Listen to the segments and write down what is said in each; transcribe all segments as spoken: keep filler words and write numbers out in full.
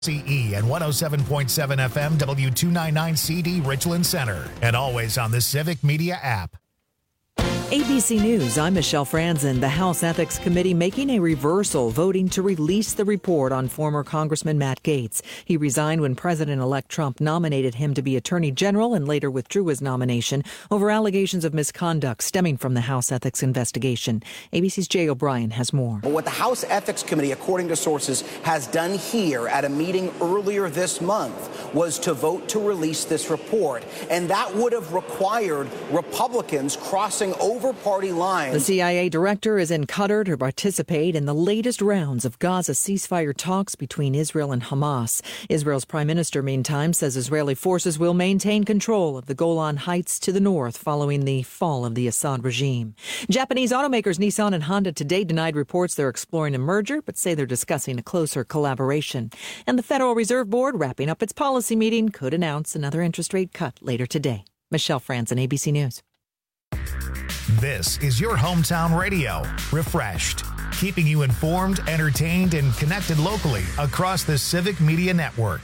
C E and one oh seven point seven F M W two ninety-nine C D Richland Center, and always on the Civic Media app. A B C News, I'm Michelle Franzen. The House Ethics Committee making a reversal, voting to release the report on former Congressman Matt Gaetz. He resigned when President-elect Trump nominated him to be Attorney General and later withdrew his nomination over allegations of misconduct stemming from the House Ethics investigation. A B C's Jay O'Brien has more. But what the House Ethics Committee, according to sources, has done here at a meeting earlier this month was to vote to release this report. And that would have required Republicans crossing over party lines. The C I A director is in Qatar to participate in the latest rounds of Gaza ceasefire talks between Israel and Hamas. Israel's prime minister, meantime, says Israeli forces will maintain control of the Golan Heights to the north following the fall of the Assad regime. Japanese automakers Nissan and Honda today denied reports they're exploring a merger, but say they're discussing a closer collaboration. And the Federal Reserve Board, wrapping up its policy meeting, could announce another interest rate cut later today. Michelle Franzen, A B C News. This is your hometown radio, Refreshed, keeping you informed, entertained, and connected locally across the Civic Media Network.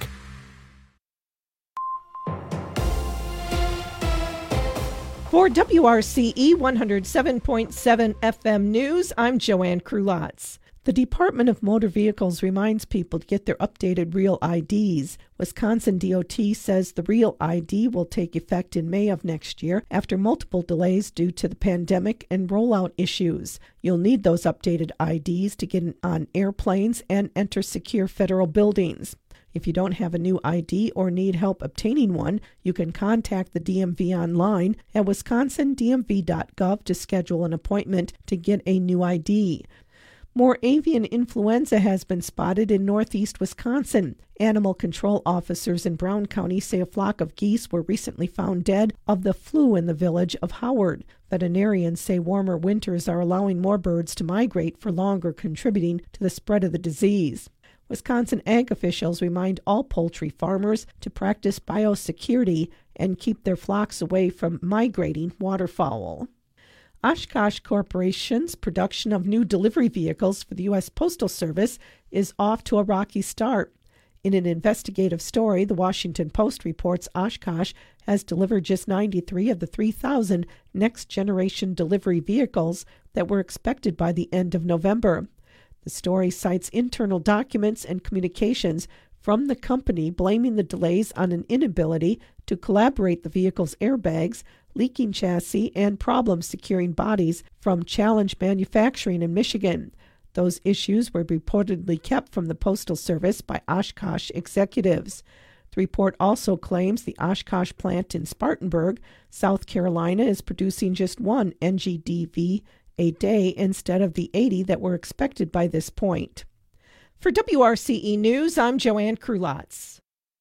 For W R C E one oh seven point seven F M News, I'm Joanne Krulotz. The Department of Motor Vehicles reminds people to get their updated Real I Ds. Wisconsin D O T says the Real I D will take effect in May of next year after multiple delays due to the pandemic and rollout issues. You'll need those updated I Ds to get on airplanes and enter secure federal buildings. If you don't have a new I D or need help obtaining one, you can contact the D M V online at wisconsin d m v dot gov to schedule an appointment to get a new I D. More avian influenza has been spotted in northeast Wisconsin. Animal control officers in Brown County say a flock of geese were recently found dead of the flu in the village of Howard. Veterinarians say warmer winters are allowing more birds to migrate for longer, contributing to the spread of the disease. Wisconsin ag officials remind all poultry farmers to practice biosecurity and keep their flocks away from migrating waterfowl. Oshkosh Corporation's production of new delivery vehicles for the U S Postal Service is off to a rocky start. In an investigative story, the Washington Post reports Oshkosh has delivered just ninety-three of the three thousand next-generation delivery vehicles that were expected by the end of November. The story cites internal documents and communications from the company blaming the delays on an inability to collaborate the vehicle's airbags, leaking chassis, and problems securing bodies from Challenge Manufacturing in Michigan. Those issues were reportedly kept from the Postal Service by Oshkosh executives. The report also claims the Oshkosh plant in Spartanburg, South Carolina, is producing just one N G D V a day instead of the eighty that were expected by this point. For W R C E News, I'm Joanne Krulotz.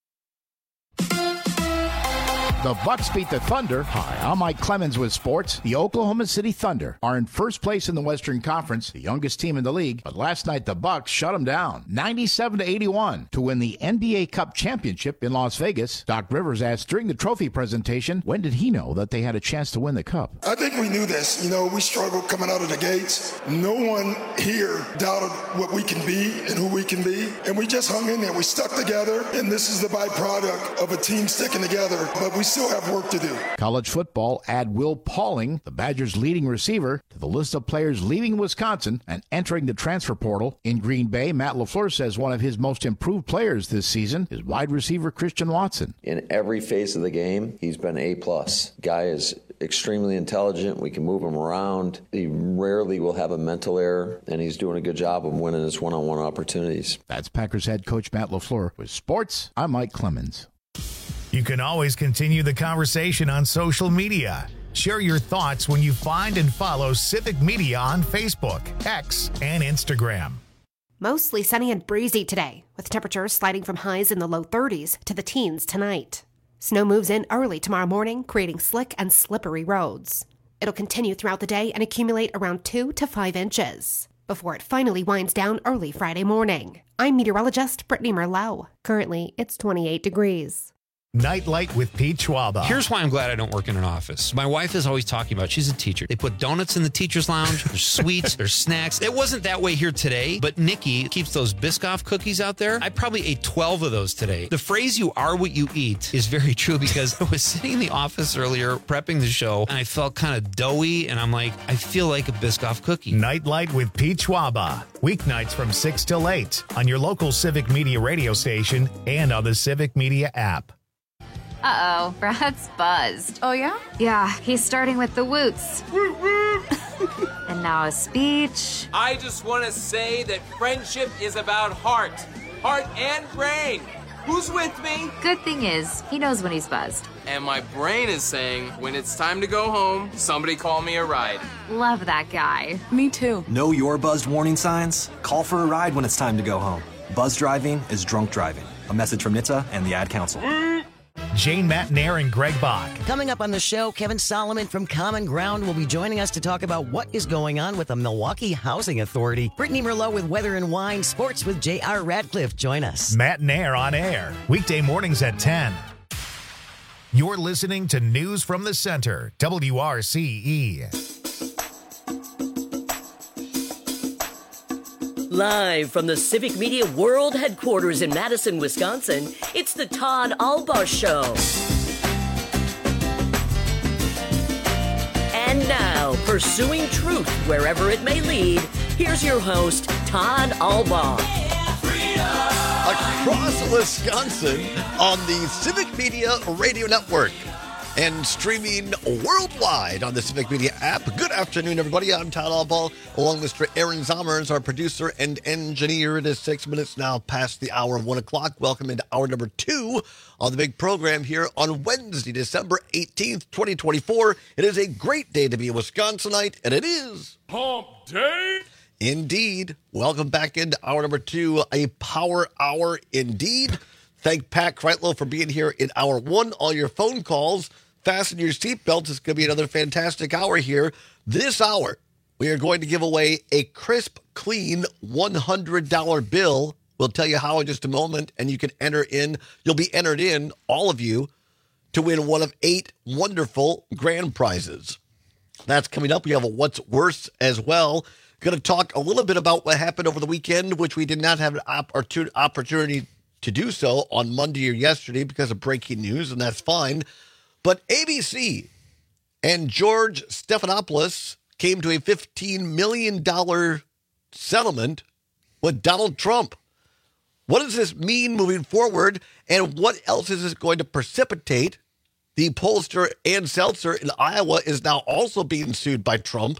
The Bucks beat the Thunder. Hi, I'm Mike Clemens with sports. The Oklahoma City Thunder are in first place in the Western Conference, the youngest team in the league. But last night, the Bucks shut them down, ninety-seven to eighty-one, to win the N B A Cup championship in Las Vegas. Doc Rivers asked during the trophy presentation, when did he know that they had a chance to win the Cup? I think we knew this. You know, we struggled coming out of the gates. No one here doubted what we can be and who we can be. And we just hung in there. We stuck together. And this is the byproduct of a team sticking together. But we still have work to do. College football, add Will Pauling, the Badgers' leading receiver, to the list of players leaving Wisconsin and entering the transfer portal. In Green Bay, Matt LaFleur says one of his most improved players this season is wide receiver Christian Watson. In every phase of the game, he's been A plus. Guy is extremely intelligent. We can move him around. He rarely will have a mental error, and he's doing a good job of winning his one-on-one opportunities. That's Packers head coach Matt LaFleur. With sports, I'm Mike Clemens. You can always continue the conversation on social media. Share your thoughts when you find and follow Civic Media on Facebook, X, and Instagram. Mostly sunny and breezy today, with temperatures sliding from highs in the low thirties to the teens tonight. Snow moves in early tomorrow morning, creating slick and slippery roads. It'll continue throughout the day and accumulate around two to five inches, before it finally winds down early Friday morning. I'm meteorologist Brittany Merlot. Currently, it's twenty-eight degrees. Nightlight with Pete Schwaba. Here's why I'm glad I don't work in an office. My wife is always talking about, she's a teacher. They put donuts in the teacher's lounge. There's sweets, there's snacks. It wasn't that way here today, but Nikki keeps those Biscoff cookies out there. I probably ate twelve of those today. The phrase you are what you eat is very true because I was sitting in the office earlier prepping the show and I felt kind of doughy and I'm like, I feel like a Biscoff cookie. Nightlight with Pete Schwaba. Weeknights from six till eight on your local Civic Media radio station and on the Civic Media app. Uh-oh, Brad's buzzed. Oh, yeah? Yeah, he's starting with the woots. And now a speech. I just want to say that friendship is about heart. Heart and brain. Who's with me? Good thing is, he knows when he's buzzed. And my brain is saying, when it's time to go home, somebody call me a ride. Love that guy. Me too. Know your buzzed warning signs? Call for a ride when it's time to go home. Buzz driving is drunk driving. A message from N H T S A and the Ad Council. Jane Matnair and Greg Bach. Coming up on the show, Kevin Solomon from Common Ground will be joining us to talk about what is going on with the Milwaukee Housing Authority. Brittany Merlot with Weather and Wine, Sports with J R. Radcliffe. Join us. Matnair on air, weekday mornings at ten. You're listening to News from the Center, W R C E. Live from the Civic Media World Headquarters in Madison, Wisconsin, it's the Todd Albaugh Show. And now, pursuing truth wherever it may lead, here's your host, Todd Albaugh. Across Wisconsin on the Civic Media Radio Network and streaming worldwide on the Civic Media app. Good afternoon, everybody. I'm Todd Albaugh, along with Mister Aaron Zommers, our producer and engineer. It is six minutes now past the hour of one o'clock. Welcome into hour number two on the big program here on Wednesday, December eighteenth, twenty twenty-four. It is a great day to be a Wisconsinite, and it is Hump Day. Indeed. Welcome back into hour number two, a power hour indeed. Thank Pat Kreitlow for being here in hour one. All your phone calls. Fasten your seatbelts. It's going to be another fantastic hour here. This hour, we are going to give away a crisp, clean one hundred dollar bill. We'll tell you how in just a moment, and you can enter in. You'll be entered in, all of you, to win one of eight wonderful grand prizes. That's coming up. We have a What's Worse as well. Going to talk a little bit about what happened over the weekend, which we did not have an opportunity to do so on Monday or yesterday because of breaking news, and that's fine. But A B C and George Stephanopoulos came to a fifteen million dollars settlement with Donald Trump. What does this mean moving forward, and what else is this going to precipitate? The pollster Ann Seltzer in Iowa is now also being sued by Trump.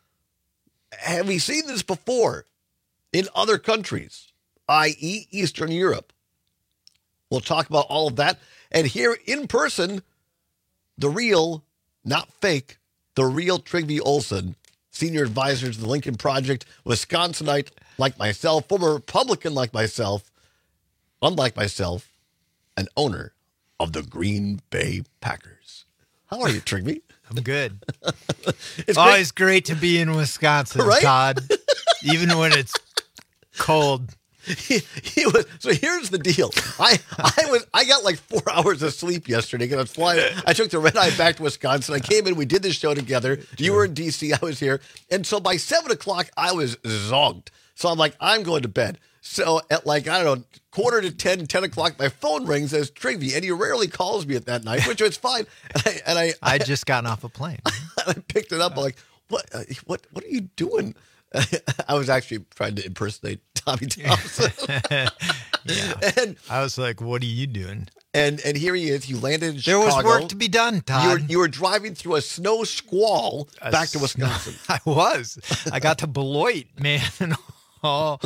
Have we seen this before in other countries, that is. Eastern Europe? We'll talk about all of that. And here in person, the real, not fake, the real Trygve Olsen, senior advisor to the Lincoln Project, Wisconsinite like myself, former Republican like myself, unlike myself, an owner of the Green Bay Packers. How are you, Trygve? I'm good. It's always great. great to be in Wisconsin, right? Todd, even when it's cold. He, he was so. Here's the deal. I I was I got like four hours of sleep yesterday because I was flying. I took the red eye back to Wisconsin. I came in. We did this show together. You were in D C. I was here, and so by seven o'clock I was zonked. So I'm like, I'm going to bed. So at like I don't know, quarter to ten, ten o'clock, my phone rings as Trygve, and he rarely calls me at that night, which was fine. And I and I I just gotten off a plane. I picked it up. I'm like, what uh, what what are you doing? I was actually trying to impersonate Tommy Thompson. Yeah. And I was like, what are you doing? And and here he is. You landed in There Chicago. was work to be done, Todd. You were, you were driving through a snow squall A back to Wisconsin. I was. I got to Beloit, man. And all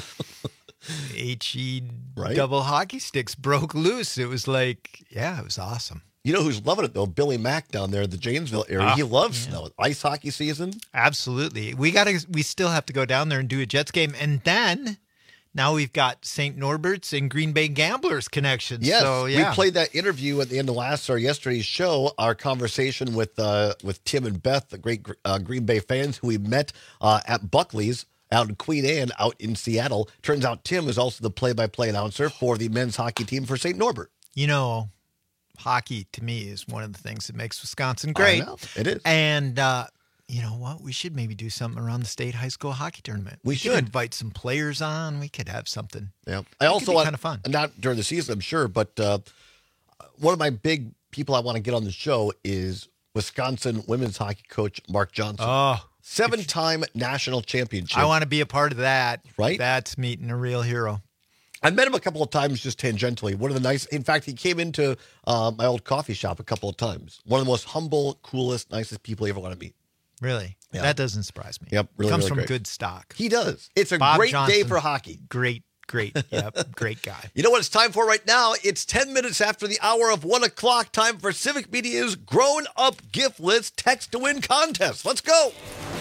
H E Right? double hockey sticks broke loose. It was like, yeah, it was awesome. You know who's loving it, though? Billy Mack down there in the Janesville area. Ah, he loves yeah. snow. Ice hockey season. Absolutely. We got to, we still have to go down there and do a Jets game. And then now we've got Saint Norbert's and Green Bay Gamblers connections. Yes, so, yeah. we played that interview at the end of last or yesterday's show. Our conversation with uh, with Tim and Beth, the great uh, Green Bay fans who we met uh, at Buckley's out in Queen Anne, out in Seattle. Turns out Tim is also the play-by-play announcer for the men's hockey team for Saint Norbert. You know, Hockey, to me, is one of the things that makes Wisconsin great. I know. It is. And uh, you know what? We should maybe do something around the state high school hockey tournament. We We should. could invite some players on. We could have something. Yeah. I also be want kind of fun. Not during the season, I'm sure, but uh, one of my big people I want to get on the show is Wisconsin women's hockey coach Mark Johnson. Oh, seven-time national championship. I want to be a part of that. Right? That's meeting a real hero. I met him a couple of times just tangentially. One of the nice, in fact, he came into uh, my old coffee shop a couple of times. One of the most humble, coolest, nicest people you ever want to meet. Really? Yeah. That doesn't surprise me. Yep, really, Comes really from great. good stock. He does. It's a Bob great Johnson, day for hockey. Great, great. Yep, great guy. You know what it's time for right now? It's ten minutes after the hour of one o'clock. Time for Civic Media's Grown Up Gift List Text to Win contest. Let's go.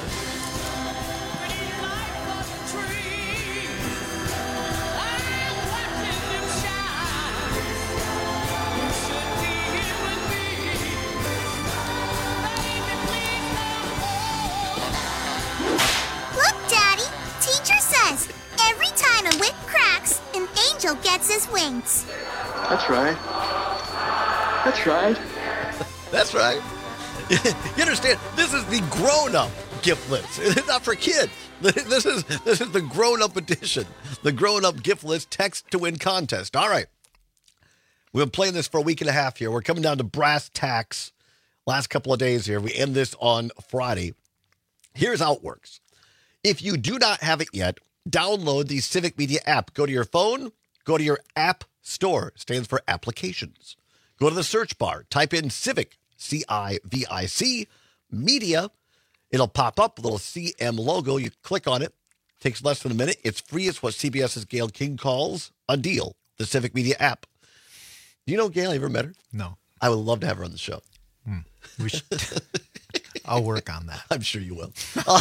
Look, Daddy. Teacher says every time a whip cracks, an angel gets his wings. That's right. That's right. That's right. You understand? This is the grown-up gift list. It's not for kids. This is this is the grown-up edition. The grown-up gift list text to win contest. All right. We've been playing this for a week and a half here. We're coming down to brass tacks last couple of days here. We end this on Friday. Here's how it works. If you do not have it yet, download the Civic Media app. Go to your phone, go to your app store. Stands for applications. Go to the search bar, type in Civic, C I V I C, Media. It'll pop up, a little C M logo. You click on it. Takes less than a minute. It's free. It's what CBS's Gail King calls a deal, the Civic Media app. Do you know Gail? You ever met her? No. I would love to have her on the show. Hmm. We should. I'll work on that. I'm sure you will. uh,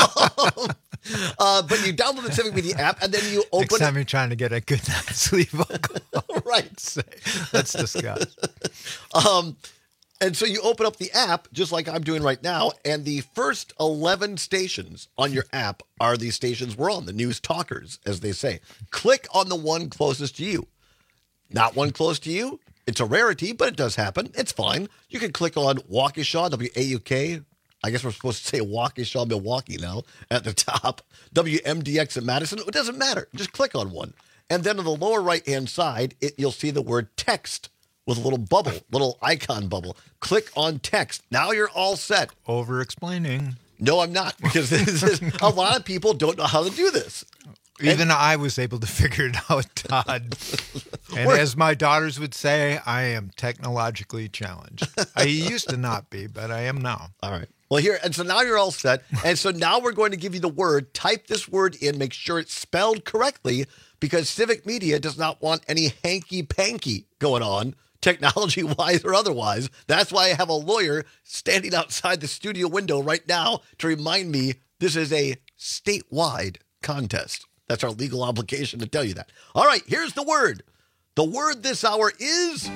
but you download the Civic Media app, and then you open Next time it. you're trying to get a good night's sleep, I'll call. Right. Say, let's discuss. Um, and so you open up the app, just like I'm doing right now, and the first eleven stations on your app are the stations we're on, the news talkers, as they say. Click on the one closest to you. Not one close to you. It's a rarity, but it does happen. It's fine. You can click on Waukesha, W A U K. I guess we're supposed to say Waukesha, Milwaukee now at the top. W M D X at Madison. It doesn't matter. Just click on one. And then on the lower right-hand side, it, you'll see the word text with a little bubble, little icon bubble. Click on text. Now you're all set. Over-explaining. No, I'm not, because this is, a lot of people don't know how to do this. Even And- I was able to figure it out, Todd. And We're- as my daughters would say, I am technologically challenged. I used to not be, but I am now. All right. Well, here, and so now you're all set. And so now we're going to give you the word. Type this word in, make sure it's spelled correctly, because Civic Media does not want any hanky-panky going on, technology-wise or otherwise. That's why I have a lawyer standing outside the studio window right now to remind me this is a statewide contest. That's our legal obligation to tell you that. All right, here's the word. The word this hour is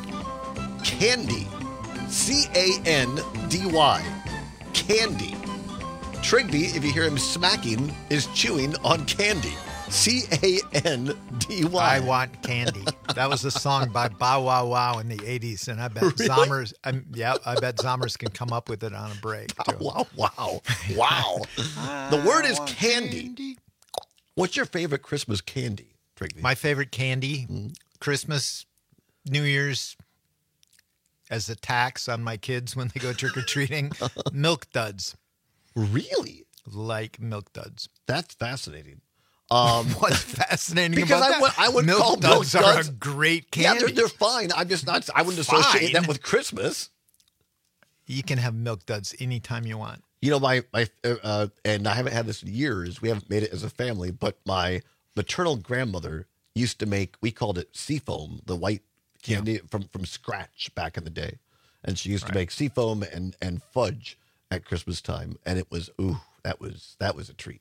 candy. C A N D Y. Candy. Trigby, if you hear him smacking, is chewing on candy. C A N D Y. I want candy. That was a song by Bow Wow Wow in the eighties, and I bet Really? Zommers. I'm, yeah, I bet Zommers can come up with it on a break. Too. Wow, wow, wow. The word is candy. What's your favorite Christmas candy, Trigby? My favorite candy, Mm-hmm. Christmas, New Year's, as a tax on my kids when they go trick or treating, Milk Duds. Really? Like Milk Duds. That's fascinating. Um, What's fascinating because about I that? would, I would Milk call Duds Milk are Duds a great Yeah, candy. they're, they're fine. I'm just not. I wouldn't associate Fine? that with Christmas. You can have Milk Duds anytime you want. You know, my my uh, uh, and I haven't had this in years. We haven't made it as a family, but my maternal grandmother used to make. We called it seafoam, the white candy from from scratch back in the day, and she used to Right. make seafoam and and fudge at Christmas time, and it was ooh, that was that was a treat.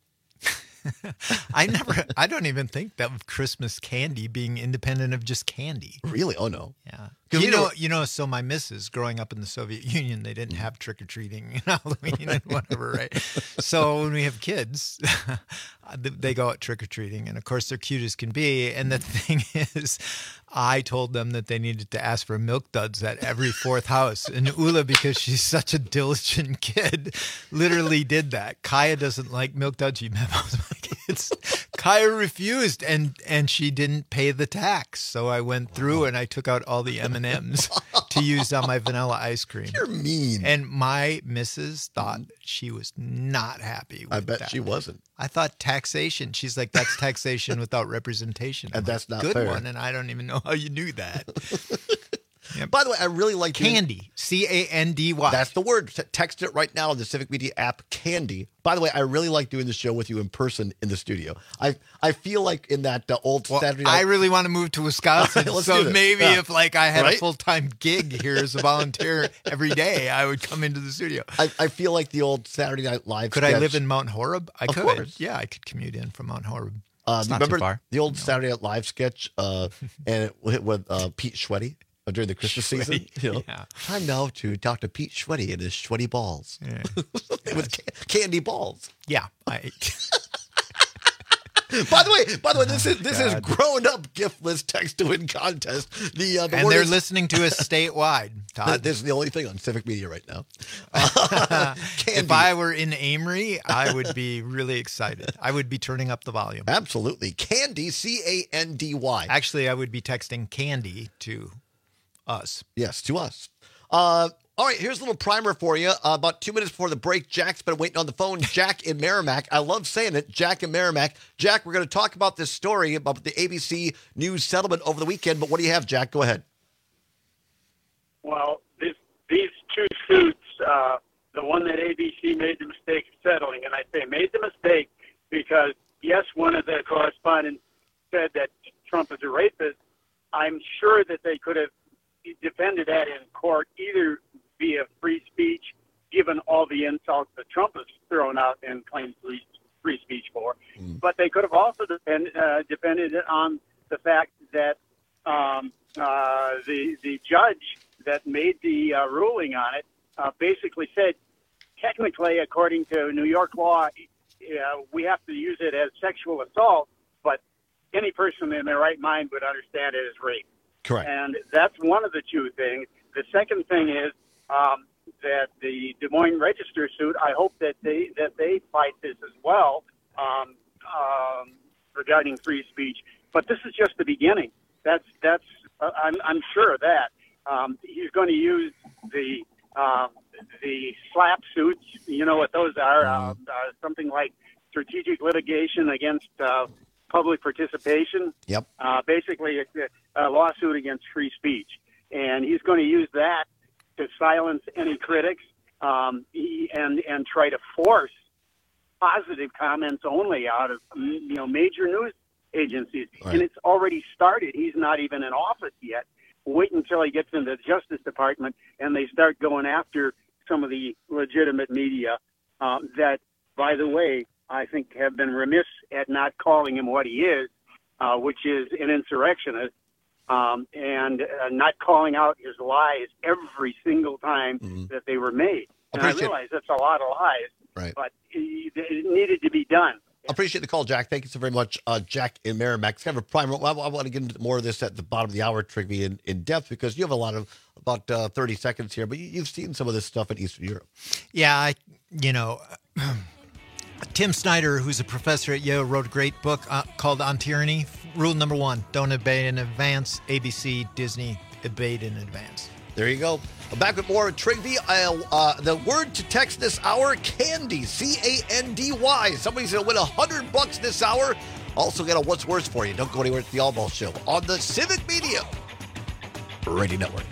I never, I don't even think that of Christmas candy being independent of just candy. Really? Oh no. Yeah. You know, you know. So my missus, growing up in the Soviet Union, they didn't have trick or treating and Halloween and whatever, right? So when we have kids, they go out trick or treating, and of course they're cute as can be. And the thing is, I told them that they needed to ask for milk duds at every fourth house. And Ula, because she's such a diligent kid, literally did that. Kaya doesn't like milk duds. You memos my kids. Kaya refused, and and she didn't pay the tax. So I went through and I took out all the M and M's to use on my vanilla ice cream. You're mean. And my missus thought she was not happy with I bet that. she wasn't. I thought taxation. She's like, that's taxation without representation. And that's not good fair. one, and I don't even know how you knew that. Yep. By the way, I really like Candy. C A N D Y. That's the word. T- text it right now on the Civic Media app, Candy. By the way, I really like doing the show with you in person in the studio. I I feel like in that uh, old well, Saturday night. I really want to move to Wisconsin. Right, so maybe yeah. if like I had right? a full-time gig here as a volunteer every day, I would come into the studio. I, I feel like the old Saturday Night Live Could sketch. I live in Mount Horeb? I of could. Course. Yeah, I could commute in from Mount Horeb. Uh, It's not remember too far. the old No. Saturday Night Live sketch uh, and it, with, with uh, Pete Schwetty uh, during the Christmas season? You know, yeah. Time now to Doctor Pete Schwetty and his Schwetty balls. Yeah. with ca- candy balls. Yeah. I, By the way, by the way, this is this is God. grown up giftless text to win contest. The, uh, the and word they're is, listening to us statewide, Todd. This is the only thing on Civic Media right now. Uh, if I were in Amory, I would be really excited. I would be turning up the volume. Absolutely. Candy, C A N D Y. Actually, I would be texting Candy to us. Yes, to us. Uh, all right, here's a little primer for you. Uh, about two minutes before the break, Jack's been waiting on the phone. Jack in Merrimack. I love saying it. Jack in Merrimack. Jack, we're going to talk about this story about the A B C News settlement over the weekend, but what do you have, Jack? Go ahead. Well, this, these two suits, uh, the one that A B C made the mistake of settling, and I say made the mistake because, yes, one of the correspondents said that Trump is a rapist. I'm sure that they could have defended that in court either via free speech, given all the insults that Trump has thrown out and claimed free, free speech for. Mm. But they could have also defend, uh, defended it on the fact that um, uh, the the judge that made the uh, ruling on it uh, basically said, technically, according to New York law, uh, we have to use it as sexual assault, but any person in their right mind would understand it as rape. Correct. And that's one of the two things. The second thing is um, that the Des Moines Register suit, I hope that they that they fight this as well um, um, regarding free speech. But this is just the beginning. That's that's uh, I'm I'm sure of that. Um, he's going to use the uh, the SLAPP suits. You know what those are? Uh, uh, something like strategic litigation against uh, public participation. Yep. Uh, basically, a, a lawsuit against free speech, and he's going to use that to silence any critics um, he, and and try to force positive comments only out of you know major news agencies. Right. And it's already started. He's not even in office yet. Wait until he gets into the Justice Department and they start going after some of the legitimate media um, that, by the way, I think have been remiss at not calling him what he is, uh, which is an insurrectionist, um, and uh, not calling out his lies every single time mm-hmm. that they were made. And I realize that's a lot of lies, right. but it, it needed to be done. Appreciate the call, Jack. Thank you so very much, uh, Jack in Merrimack. It's kind of a primer. I, I want to get into more of this at the bottom of the hour, Trigby, in, in depth, because you have a lot of, about uh, thirty seconds here, but you, you've seen some of this stuff in Eastern Europe. Yeah, I, you know, Tim Snyder, who's a professor at Yale, wrote a great book uh, called On Tyranny. Rule number one, don't obey in advance. A B C, Disney, obeyed in advance. There you go. Back with more Trigby. Uh, uh, the word to text this hour, candy, C A N D Y. Somebody's going to win one hundred bucks this hour. Also get a What's Worse for You. Don't go anywhere. It's the All Ball Show on the Civic Media Radio Network.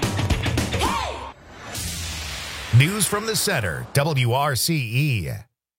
News from the center, W R C E.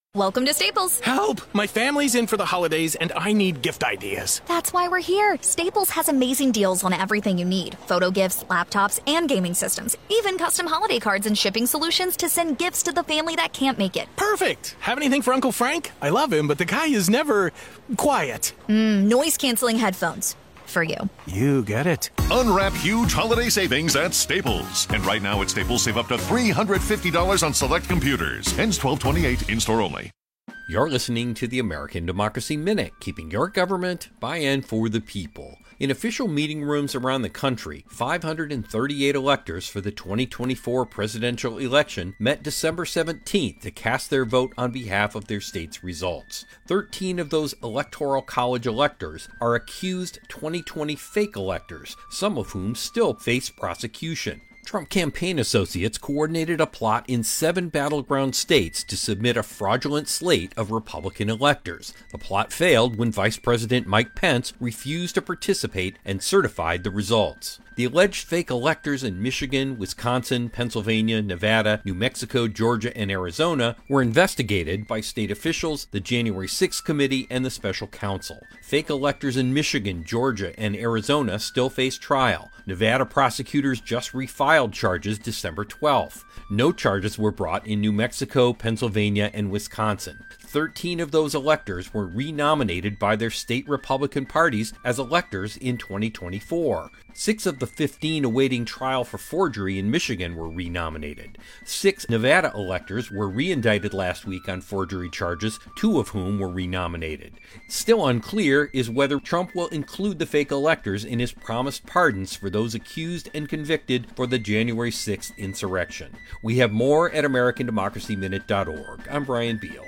Welcome to Staples. Help! My family's in for the holidays and I need gift ideas. That's why we're here. Staples has amazing deals on everything you need. Photo gifts, laptops, and gaming systems. Even custom holiday cards and shipping solutions to send gifts to the family that can't make it. Perfect! Have anything for Uncle Frank? I love him, but the guy is never quiet. Mm, noise-canceling headphones. For you. You get it. Unwrap huge holiday savings at Staples. And right now at Staples, save up to three hundred fifty dollars on select computers. Ends twelve twenty-eight, in-store only. You're listening to the American Democracy Minute, keeping your government by and for the people. In official meeting rooms around the country, five hundred thirty-eight electors for the twenty twenty-four presidential election met December seventeenth to cast their vote on behalf of their state's results. thirteen of those Electoral College electors are accused twenty twenty fake electors, some of whom still face prosecution. Trump campaign associates coordinated a plot in seven battleground states to submit a fraudulent slate of Republican electors. The plot failed when Vice President Mike Pence refused to participate and certified the results. The alleged fake electors in Michigan, Wisconsin, Pennsylvania, Nevada, New Mexico, Georgia, and Arizona were investigated by state officials, the January sixth committee, and the special counsel. Fake electors in Michigan, Georgia, and Arizona still face trial. Nevada prosecutors just refiled charges December twelfth. No charges were brought in New Mexico, Pennsylvania, and Wisconsin. thirteen of those electors were renominated by their state Republican parties as electors in twenty twenty-four. Six of the fifteen awaiting trial for forgery in Michigan were renominated. Six Nevada electors were reindicted last week on forgery charges, two of whom were renominated. Still unclear is whether Trump will include the fake electors in his promised pardons for those accused and convicted for the January sixth insurrection. We have more at American Democracy Minute dot org. I'm Brian Beal.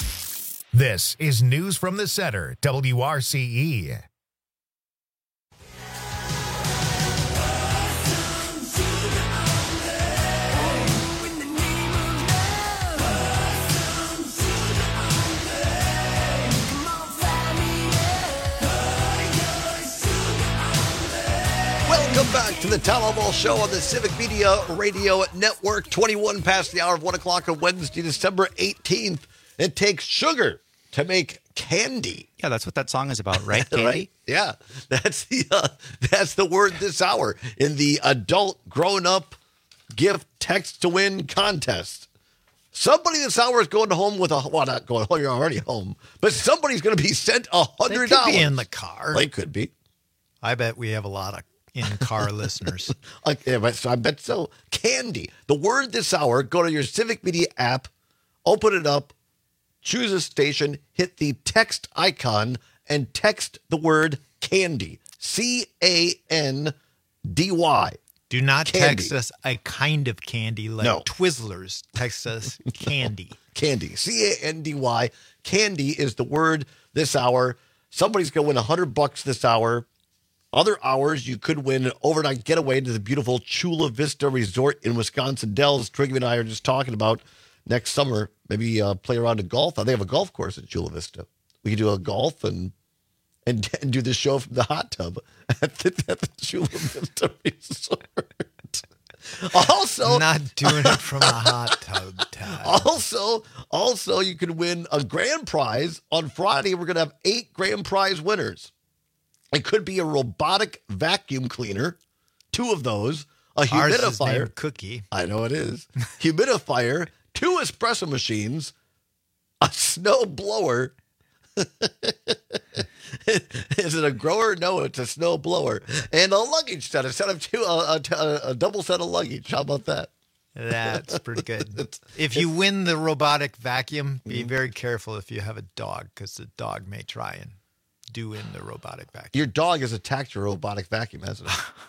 This is News from the Center, W R C E. Welcome back to the Town Hall Show on the Civic Media Radio Network. twenty-one past the hour of one o'clock on Wednesday, December eighteenth. It takes sugar to make candy. Yeah, that's what that song is about, right? Candy? Right? Yeah, that's the uh, that's the word this hour in the adult grown-up gift text to win contest. Somebody this hour is going home with a well, not going home. You're already home, but somebody's going to be sent a hundred dollars. They could be in the car. They could be. I bet we have a lot of in-car listeners. Like, yeah, but so I bet so. Candy. The word this hour. Go to your Civic Media app, open it up, choose a station, hit the text icon, and text the word candy. C A N D Y. Do not Candy. text us a kind of candy like No. Twizzlers. Text us candy. Candy. C A N D Y. Candy is the word this hour. Somebody's going to win one hundred bucks this hour. Other hours, you could win an overnight getaway to the beautiful Chula Vista Resort in Wisconsin Dells. Triggy and I are just talking about next summer. Maybe uh, play around a golf. They have a golf course at Chula Vista. We could do a golf and and, and do the show from the hot tub at the, at the Chula Vista Resort. Also, not doing it from a hot tub. Tab. Also, also, you could win a grand prize on Friday. We're going to have eight grand prize winners. It could be a robotic vacuum cleaner, two of those, a Ours humidifier. is named Cookie. I know it is. Humidifier, two espresso machines, a snow blower. Is it a grower? No, it's a snow blower. And a luggage set, a set of two, a, a, a double set of luggage. How about that? That's pretty good. If you win the robotic vacuum, be very careful if you have a dog, because the dog may try and do in the robotic vacuum. Your dog has attacked your robotic vacuum, hasn't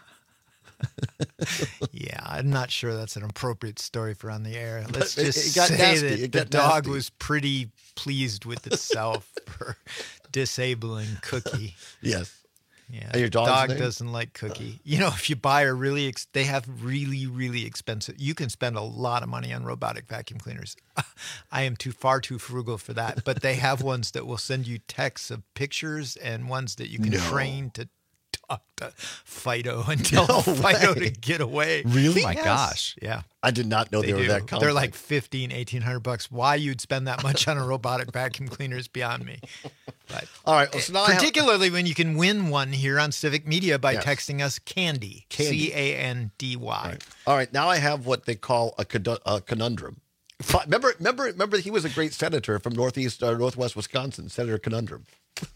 it? Yeah, I'm not sure that's an appropriate story for on the air. Let's It- just it got say nasty. that It the got dog nasty. was pretty pleased with itself for disabling Cookie. Yes. Yeah, And your dog's dog name? doesn't like Cookie. You know, if you buy a really, ex- they have really, really expensive. You can spend a lot of money on robotic vacuum cleaners. I am too far too frugal for that. But they have ones that will send you texts of pictures and ones that you can No. train to talk to Fido and tell No Fido way. to get away. Really? Oh my Yes. gosh. Yeah. I did not know they, They were do. that complex. They're like fifteen, eighteen hundred bucks. Why you'd spend that much on a robotic vacuum cleaner is beyond me. But all right. Well, so now I have- particularly when you can win one here on Civic Media by Yes. texting us Candy, Candy. C A N D Y. Right. All right, now I have what they call a, condu- a conundrum. But remember, remember, remember, he was a great senator from northeast or northwest Wisconsin, Senator Conundrum.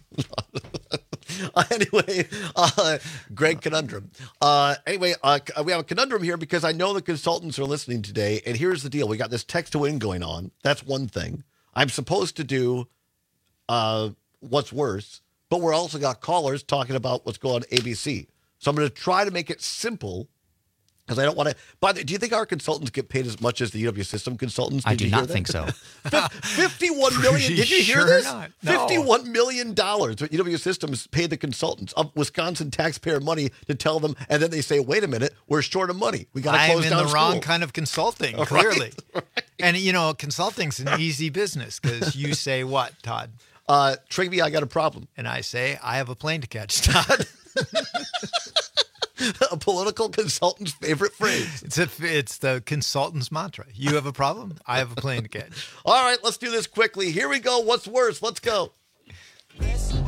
uh, anyway, uh, Greg Conundrum. Uh, anyway, uh, we have a conundrum here because I know the consultants are listening today. And here's the deal: we got this text to win going on. That's one thing. I'm supposed to do uh, what's worse, but we're also got callers talking about what's going on at A B C. So I'm going to try to make it simple. Because I don't want to. By the, do you think our consultants get paid as much as the U W System consultants? I Did do you not hear that? think so. Fifty-one million. Pretty Did you hear sure this? not. No. Fifty-one million dollars. U W Systems paid the consultants of Wisconsin taxpayer money to tell them, and then they say, "Wait a minute, we're short of money. We got to I'm close in down the school." wrong kind of consulting, Right, clearly. right. And, you know, consulting's an easy business because you say what, Todd? Uh, Trigby, I got a problem. And I say, I have a plane to catch, Todd. A political consultant's favorite phrase. It's a, it's the consultant's mantra. You have a problem, I have a plane to catch. All right, let's do this quickly. Here we go. What's worse? Let's go. Then,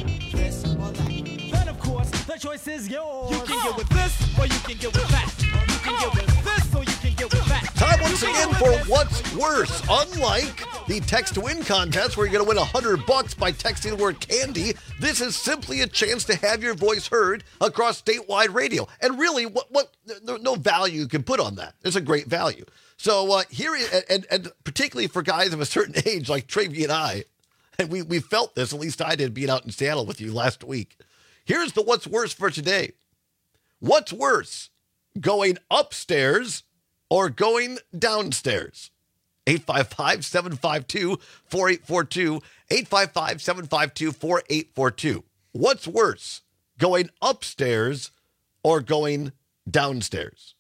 of course, the choice is yours. You can get with this, or you can get with that. You can get with this, or you can get with that. Time once again for What's Worse. Unlike the text to win contest where you're going to win one hundred bucks by texting the word candy, this is simply a chance to have your voice heard across statewide radio. And really, what what no, no value you can put on that. It's a great value. So uh, here, and, and particularly for guys of a certain age like Travy and I, and we, we felt this, at least I did, being out in Seattle with you last week. Here's the What's Worse for today. What's worse, going upstairs or going downstairs? eight five five, seven five two, four eight four two, eight five five, seven five two, four eight four two. What's worse, going upstairs or going downstairs?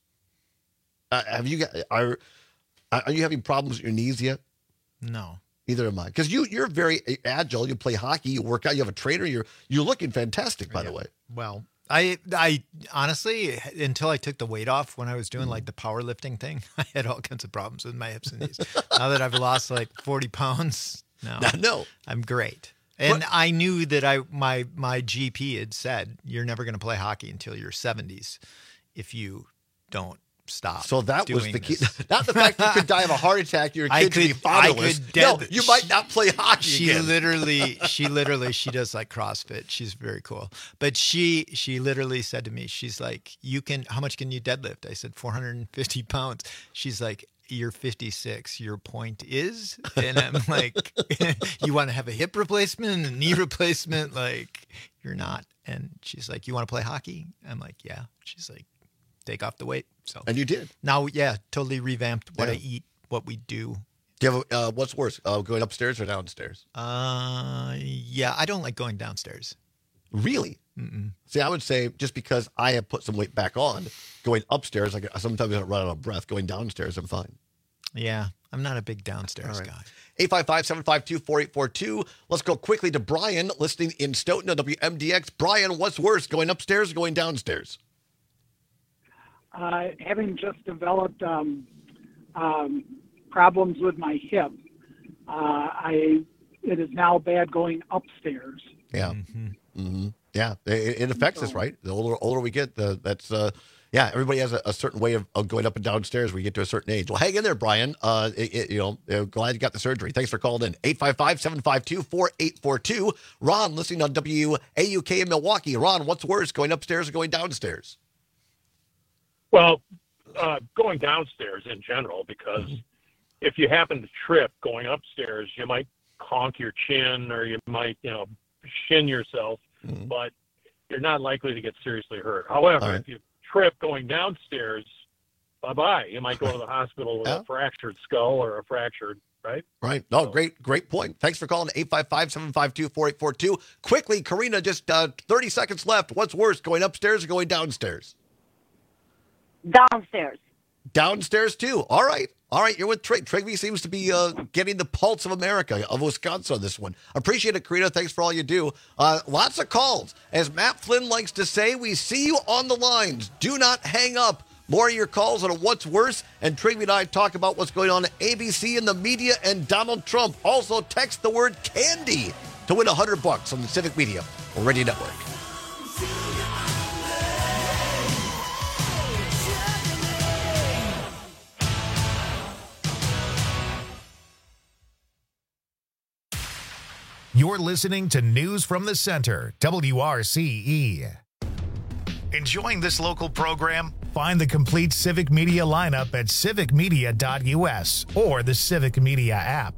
Uh, have you got, are, are you having problems with your knees yet? No. Neither am I. Because you, you're very agile. You play hockey. You work out. You have a trainer. You're you're looking fantastic, by Yeah. the way. Well, I I honestly, until I took the weight off when I was doing like the powerlifting thing, I had all kinds of problems with my hips and knees. Now that I've lost like forty pounds, no, no, I'm great. And But- I knew that I my my G P had said you're never going to play hockey until your seventies if you don't stop. So that was doing the key. this. Not the fact you could die of a heart attack. Your I kid could be could- I fatherless. could No, dead- you might not play hockey She again. literally, she literally, she does like CrossFit. She's very cool. But she, she literally said to me, she's like, you can, how much can you deadlift? I said, four hundred fifty pounds. She's like, you're fifty-six. Your point is? And I'm like, you want to have a hip replacement, a knee replacement? Like, you're not. And she's like, you want to play hockey? I'm like, yeah. She's like, take off the weight. So, And you did. now, yeah, totally revamped what I Yeah. eat, what we do. Do you have a, uh, what's worse, uh, going upstairs or downstairs? Uh, yeah, I don't like going downstairs. Really? Mm-mm. See, I would say just because I have put some weight back on, going upstairs, like sometimes I run out of breath. Going downstairs, I'm fine. Yeah, I'm not a big downstairs All right. guy. eight five five, seven five two, four eight four two. Let's go quickly to Brian, listening in Stoughton on W M D X. Brian, what's worse, going upstairs or going downstairs? Uh, having just developed um, um, problems with my hip, uh, I it is now bad going upstairs. Yeah. Mm-hmm. Yeah. It, it affects us, right? The older older we get, the that's uh, yeah. Everybody has a, a certain way of, of going up and downstairs when you get to a certain age. Well, hang in there, Brian. Uh, it, it, you know, uh, glad you got the surgery. Thanks for calling in. eight five five, seven five two, four eight four two. Ron, listening on W A U K in Milwaukee. Ron, what's worse, going upstairs or going downstairs? Well, uh, going downstairs in general, because if you happen to trip going upstairs, you might conk your chin or you might, you know, shin yourself, Mm-hmm. but you're not likely to get seriously hurt. However, right. if you trip going downstairs, bye-bye. You might go to the hospital with Yeah. a fractured skull or a fractured, right? Right. No, great, great point. Thanks for calling eight five five, seven five two, four eight four two. Quickly, Karina, just uh, thirty seconds left. What's worse, going upstairs or going downstairs? Downstairs. Downstairs too. All right. All right, you're with Trig. Trigby seems to be uh, getting the pulse of America, of Wisconsin on this one. Appreciate it, Karina. Thanks for all you do. Uh, lots of calls. As Matt Flynn likes to say, we see you on the lines. Do not hang up. More of your calls on What's Worse. And Trigby and I talk about what's going on at A B C and the media and Donald Trump. Also, text the word candy to win one hundred bucks on the Civic Media Radio Network. You're listening to News from the Center, W R C E. Enjoying this local program? Find the complete Civic Media lineup at civic media dot U S or the Civic Media app.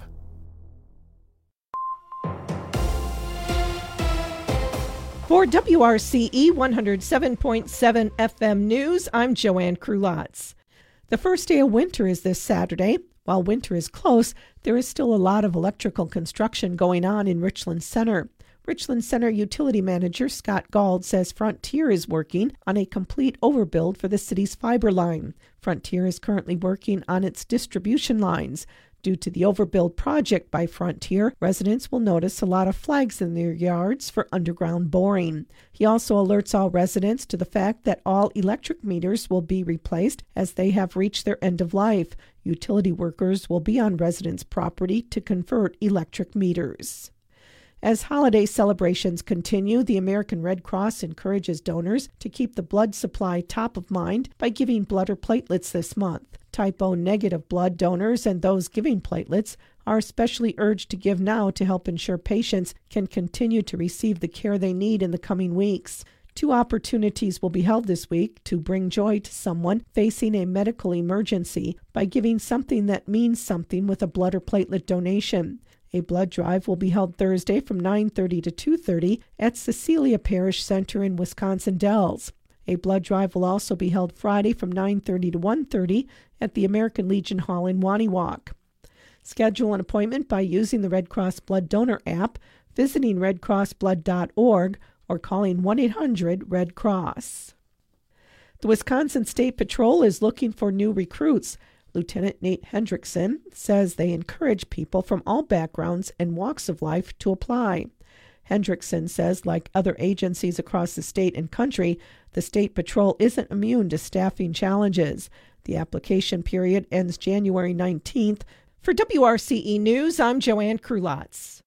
For W R C E one oh seven point seven F M News, I'm Joanne Krulotz. The first day of winter is this Saturday. While winter is close, there is still a lot of electrical construction going on in Richland Center. Richland Center Utility Manager Scott Gauld says Frontier is working on a complete overbuild for the city's fiber line. Frontier is currently working on its distribution lines. Due to the overbuild project by Frontier, residents will notice a lot of flags in their yards for underground boring. He also alerts all residents to the fact that all electric meters will be replaced as they have reached their end of life. Utility workers will be on residents' property to convert electric meters. As holiday celebrations continue, the American Red Cross encourages donors to keep the blood supply top of mind by giving blood or platelets this month. Type O negative blood donors and those giving platelets are especially urged to give now to help ensure patients can continue to receive the care they need in the coming weeks. Two opportunities will be held this week to bring joy to someone facing a medical emergency by giving something that means something with a blood or platelet donation. A blood drive will be held Thursday from nine thirty to two thirty at Cecilia Parish Center in Wisconsin Dells. A blood drive will also be held Friday from nine thirty to one thirty at the American Legion Hall in Waniwak. Schedule an appointment by using the Red Cross Blood Donor app, visiting red cross blood dot org, or calling one eight hundred red cross. The Wisconsin State Patrol is looking for new recruits. Lieutenant Nate Hendrickson says they encourage people from all backgrounds and walks of life to apply. Hendrickson says, like other agencies across the state and country, the State Patrol isn't immune to staffing challenges. The application period ends January nineteenth. For W R C E News, I'm Joanne Krulotz.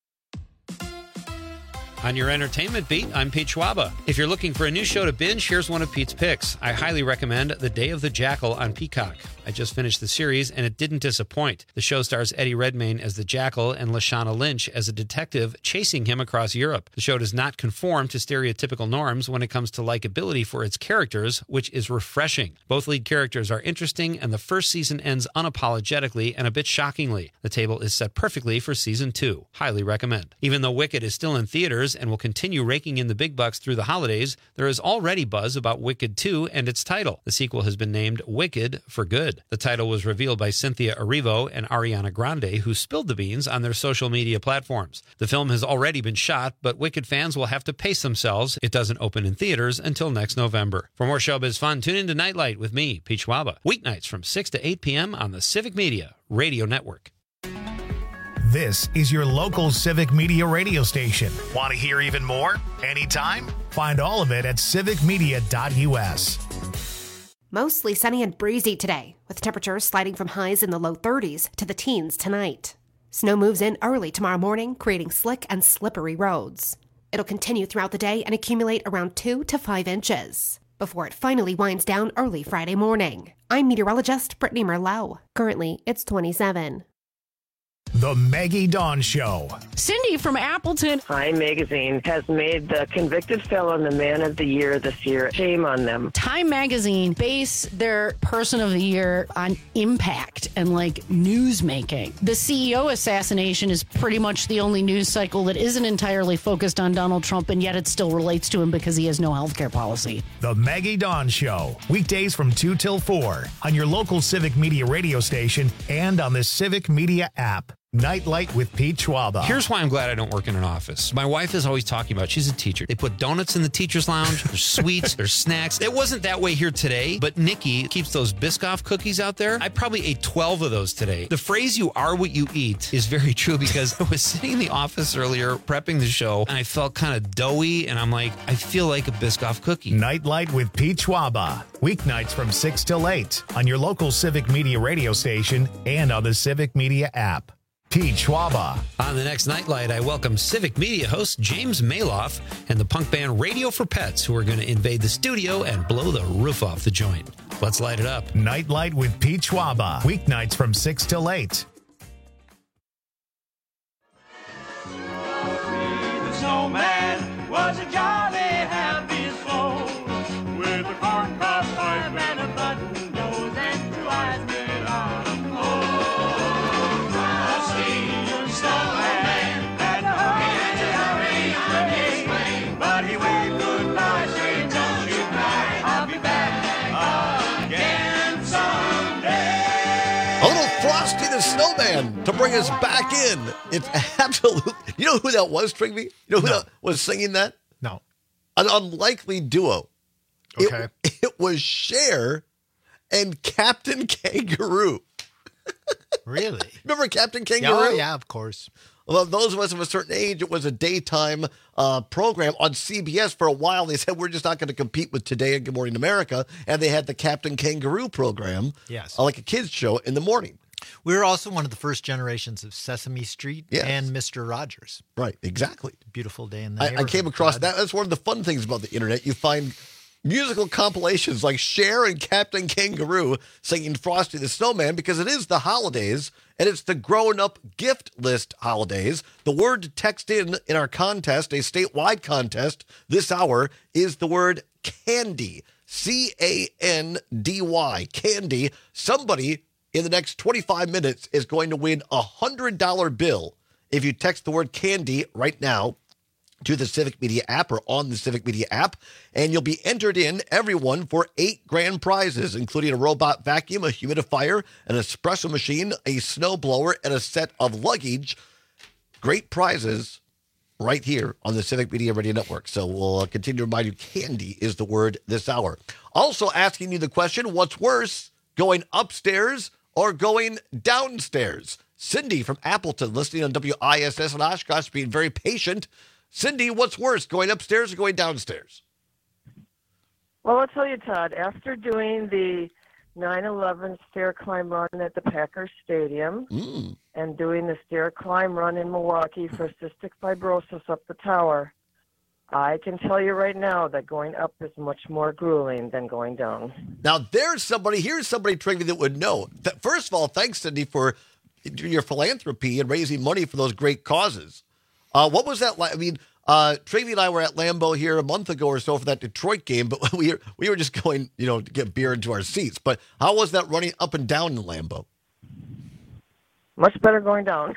On your entertainment beat, I'm Pete Schwaba. If you're looking for a new show to binge, here's one of Pete's picks. I highly recommend The Day of the Jackal on Peacock. I just finished the series, and it didn't disappoint. The show stars Eddie Redmayne as the Jackal and Lashana Lynch as a detective chasing him across Europe. The show does not conform to stereotypical norms when it comes to likability for its characters, which is refreshing. Both lead characters are interesting, and the first season ends unapologetically and a bit shockingly. The table is set perfectly for season two. Highly recommend. Even though Wicked is still in theaters and will continue raking in the big bucks through the holidays, there is already buzz about Wicked two and its title. The sequel has been named Wicked for Good. The title was revealed by Cynthia Erivo and Ariana Grande, who spilled the beans on their social media platforms. The film has already been shot, but Wicked fans will have to pace themselves. It doesn't open in theaters until next November. For more showbiz fun, tune in to Nightlight with me, Pete Schwaba, weeknights from six to eight p.m. on the Civic Media Radio Network. This is your local Civic Media radio station. Want to hear even more? Anytime? Find all of it at civic media dot U S. Mostly sunny and breezy today, with temperatures sliding from highs in the low thirties to the teens tonight. Snow moves in early tomorrow morning, creating slick and slippery roads. It'll continue throughout the day and accumulate around two to five inches, before it finally winds down early Friday morning. I'm meteorologist Brittany Merlot. Currently, it's twenty-seven. The Maggie Dawn Show. Cindy from Appleton. Time Magazine has made the convicted felon the man of the year this year. Shame on them. Time Magazine base their person of the year on impact and like news making. The C E O assassination is pretty much the only news cycle that isn't entirely focused on Donald Trump, and yet it still relates to him because he has no health care policy. The Maggie Dawn Show. Weekdays from two till four on your local Civic Media radio station and on the Civic Media app. Nightlight with Pete Schwaba. Here's why I'm glad I don't work in an office. My wife is always talking about, she's a teacher. They put donuts in the teacher's lounge. There's sweets. There's snacks. It wasn't that way here today, but Nikki keeps those Biscoff cookies out there. I probably ate twelve of those today. The phrase you are what you eat is very true because I was sitting in the office earlier prepping the show and I felt kind of doughy and I'm like, I feel like a Biscoff cookie. Nightlight with Pete Schwaba. Weeknights from six till eight on your local Civic Media radio station and on the Civic Media app. Pete Schwaba. On the next Nightlight, I welcome Civic Media host James Maloff and the punk band Radio for Pets, who are going to invade the studio and blow the roof off the joint. Let's light it up. Nightlight with Pete Schwaba. Weeknights from six till eight. The snowman was a jolly happy soul with a corncob pipe and a button nose and two eyes made out of gold. Frosty the snowman had to hurry, hurry, hurry, but he waved goodbye, saying, "Don't you cry, I'll be back again someday." A little Frosty the Snowman to bring us back in. It's absolutely. You know who that was, Trigby? You know who No. that was singing that? No. An unlikely duo. Okay. It, it was Cher and Captain Kangaroo. Really? Remember Captain Yeah, Kangaroo? oh, yeah, of course. Well, those of us of a certain age, it was a daytime uh, program on C B S for a while. They said, we're just not going to compete with Today and Good Morning America. And they had the Captain Kangaroo program, Yes. uh, like a kids show in the morning. We were also one of the first generations of Sesame Street Yes. and Mister Rogers. Right, exactly. Beautiful day in the I, I neighborhood. came across God. that. That's one of the fun things about the internet. You find musical compilations like Cher and Captain Kangaroo singing Frosty the Snowman because it is the holidays and it's the grown-up gift list holidays. The word to text in in our contest, a statewide contest this hour, is the word candy. C A N D Y. Candy. Somebody in the next twenty-five minutes is going to win a one hundred dollar bill if you text the word candy right now to the Civic Media app or on the Civic Media app, and you'll be entered in, everyone, for eight grand prizes, including a robot vacuum, a humidifier, an espresso machine, a snowblower, and a set of luggage. Great prizes right here on the Civic Media Radio Network. So we'll continue to remind you, candy is the word this hour. Also asking you the question, what's worse, going upstairs or going downstairs? Cindy from Appleton, listening on W I S S in Oshkosh, being very patient. Cindy, what's worse, going upstairs or going downstairs? Well, I'll tell you, Todd, after doing the nine eleven stair climb run at the Packers Stadium mm. and doing the stair climb run in Milwaukee for cystic fibrosis up the tower, I can tell you right now that going up is much more grueling than going down. Now, there's somebody, here's somebody, Triggy, that would know. Th- First of all, thanks, Cindy, for your philanthropy and raising money for those great causes. Uh, what was that like? I mean, uh, Tracy and I were at Lambeau here a month ago or so for that Detroit game, but we were, we were just going, you know, to get beer into our seats. But how was that running up and down in Lambeau? Much better going down.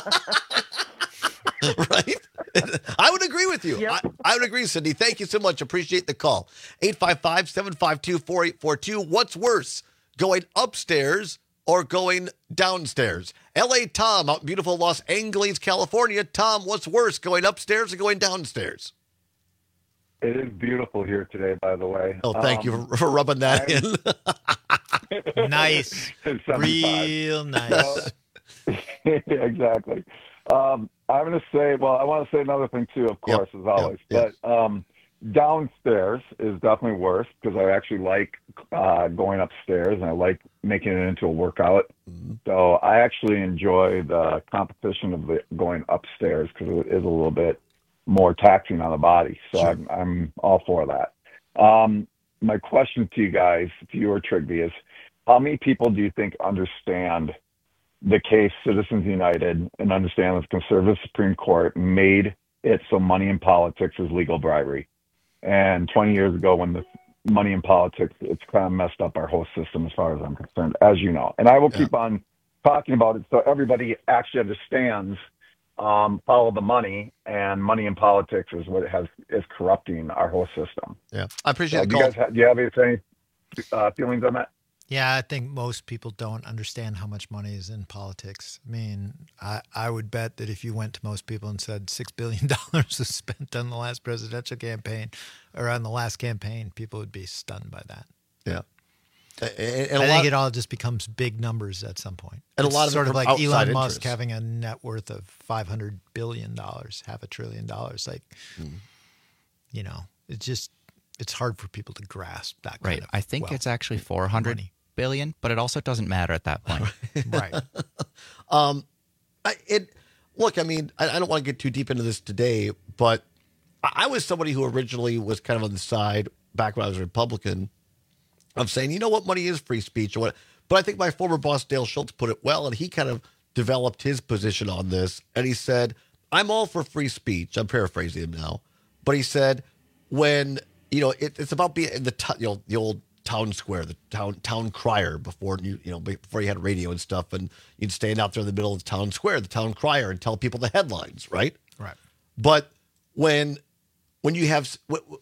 Right? I would agree with you. Yep. I, I would agree, Cindy. Thank you so much. Appreciate the call. eight five five, seven five two, four eight four two. What's worse, going upstairs or going downstairs? L A Tom out in beautiful Los Angeles, California. Tom, what's worse, going upstairs or going downstairs? It is beautiful here today, by the way. Oh, thank um, you for, for rubbing that in. Nice. Real nice. So, exactly. Um, I'm going to say, well, I want to say another thing, too, of course, yep. as always. Yep. But um, downstairs is definitely worse because I actually like uh, going upstairs and I like making it into a workout. Mm-hmm. So I actually enjoy the competition of the going upstairs because it is a little bit more taxing on the body. So sure. I'm, I'm all for that. Um, my question to you guys, to you or Trigby, is how many people do you think understand the case Citizens United and understand that the conservative Supreme Court made it so money in politics is legal bribery? And twenty years ago when the money in politics, it's kind of messed up our whole system as far as I'm concerned, as you know. And I will keep yeah. on talking about it so everybody actually understands um, follow the money, and money in politics is what has is corrupting our whole system. Yeah, I appreciate so the do call. You guys have, do you have any uh, feelings on that? Yeah, I think most people don't understand how much money is in politics. I mean, I, I would bet that if you went to most people and said six billion dollars was spent on the last presidential campaign or on the last campaign, people would be stunned by that. Yeah. And, and I think it all just becomes big numbers at some point. And it's a lot of sort it of from like Elon outside Musk interests. having a net worth of five hundred billion dollars, half a trillion dollars. Like, mm. you know, it's just, it's hard for people to grasp that kind Right. of I think wealth. it's actually four hundred money. billion, but it also doesn't matter at that point. Right. Um, I, it look. I mean, I, I don't want to get too deep into this today, but I, I was somebody who originally was kind of on the side back when I was a Republican of saying, you know what, money is free speech or what. But I think my former boss Dale Schultz put it well, and he kind of developed his position on this, and he said, "I'm all for free speech." I'm paraphrasing him now, but he said, when you know, it, it's about being in the t- you know the old town square, the town town crier before you you know before you had radio and stuff, and you'd stand out there in the middle of the town square, the town crier, and tell people the headlines, right? Right. But when when you have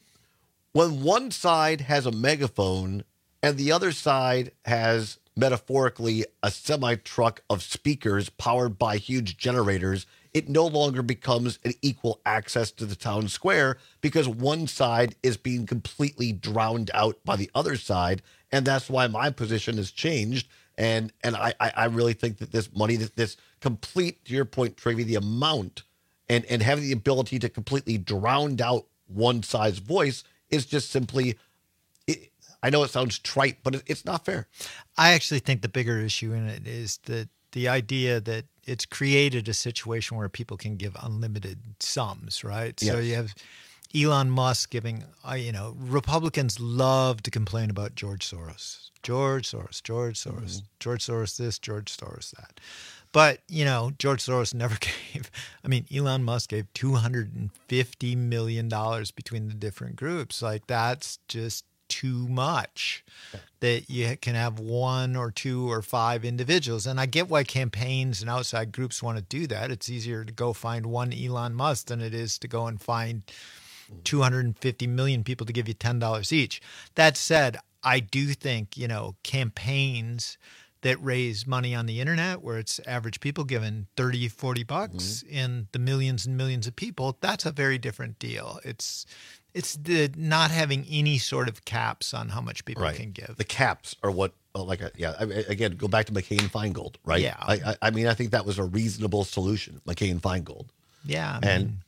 when one side has a megaphone and the other side has metaphorically a semi truck of speakers powered by huge generators, it no longer becomes an equal access to the town square because one side is being completely drowned out by the other side. And that's why my position has changed. And and I, I really think that this money, that this complete, to your point, Trivy, the amount and, and having the ability to completely drown out one side's voice is just simply, it, I know it sounds trite, but it, it's not fair. I actually think the bigger issue in it is that the idea that it's created a situation where people can give unlimited sums, right? So Yes. you have Elon Musk giving, uh, you know, Republicans love to complain about George Soros. George Soros, George Soros, mm-hmm. George Soros this, George Soros that. But, you know, George Soros never gave, I mean, Elon Musk gave two hundred fifty million dollars between the different groups. Like, that's just too much that you can have one or two or five individuals. And I get why campaigns and outside groups want to do that. It's easier to go find one Elon Musk than it is to go and find two hundred fifty million people to give you ten dollars each. That said, I do think, you know, campaigns that raise money on the internet where it's average people giving thirty, forty bucks mm-hmm. in the millions and millions of people, that's a very different deal. It's it's the not having any sort of caps on how much people right. can give. The caps are what, oh, like, a, yeah, I, again, go back to McCain-Feingold, right? Yeah. I, I, I mean, I think that was a reasonable solution, McCain-Feingold. Yeah. I and mean,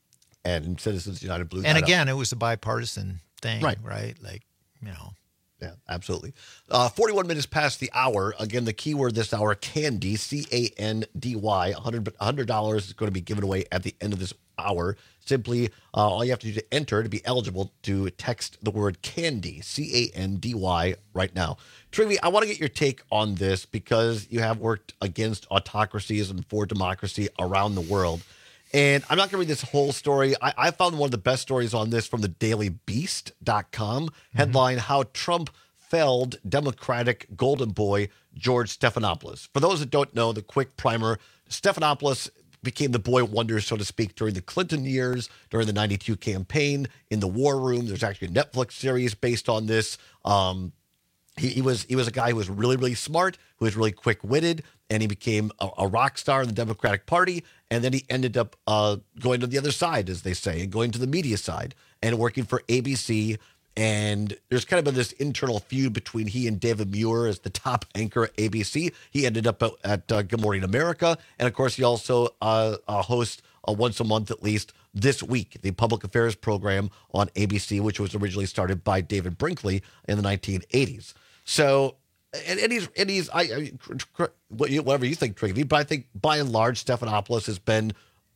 and Citizens United blew that And again, up. it was a bipartisan thing, Right. right? Like, you know. Yeah, absolutely. Uh, forty-one minutes past the hour. Again, the keyword this hour, candy, C A N D Y. one hundred dollars one hundred dollars is going to be given away at the end of this hour. Simply, uh, all you have to do to enter to be eligible to text the word candy, C A N D Y, right now. Trivy, I want to get your take on this because you have worked against autocracies and for democracy around the world. And I'm not going to read this whole story. I, I found one of the best stories on this from the daily beast dot com. Headline, mm-hmm. How Trump Felled Democratic Golden Boy George Stephanopoulos. For those that don't know, the quick primer, Stephanopoulos became the boy wonder, so to speak, during the Clinton years, during the ninety-two campaign, in the War Room. There's actually a Netflix series based on this. Um, he, he was he was a guy who was really, really smart, who was really quick-witted, and he became a, a rock star in the Democratic Party. And then he ended up uh, going to the other side, as they say, and going to the media side and working for A B C. And there's kind of been this internal feud between he and David Muir as the top anchor at A B C. He ended up at, at uh, Good Morning America. And, of course, he also uh, uh, hosts uh, once a month at least This Week, the public affairs program on A B C, which was originally started by David Brinkley in the nineteen eighties. So... And, and he's, and he's I, I, whatever you think, Tricky, but I think by and large, Stephanopoulos has been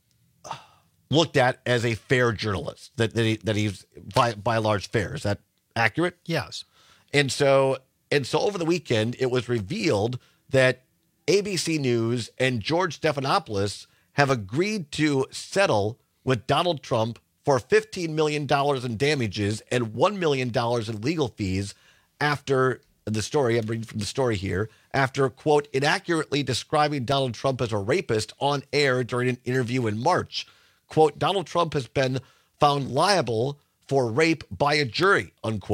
looked at as a fair journalist. That that, he, that he's by by and large fair. Is that accurate? Yes. And so and so over the weekend, it was revealed that A B C News and George Stephanopoulos have agreed to settle with Donald Trump for fifteen million dollars in damages and one million dollars in legal fees after. The story, I'm reading from the story here, after, quote, inaccurately describing Donald Trump as a rapist on air during an interview in March. Quote, Donald Trump has been found liable for rape by a jury, unquote,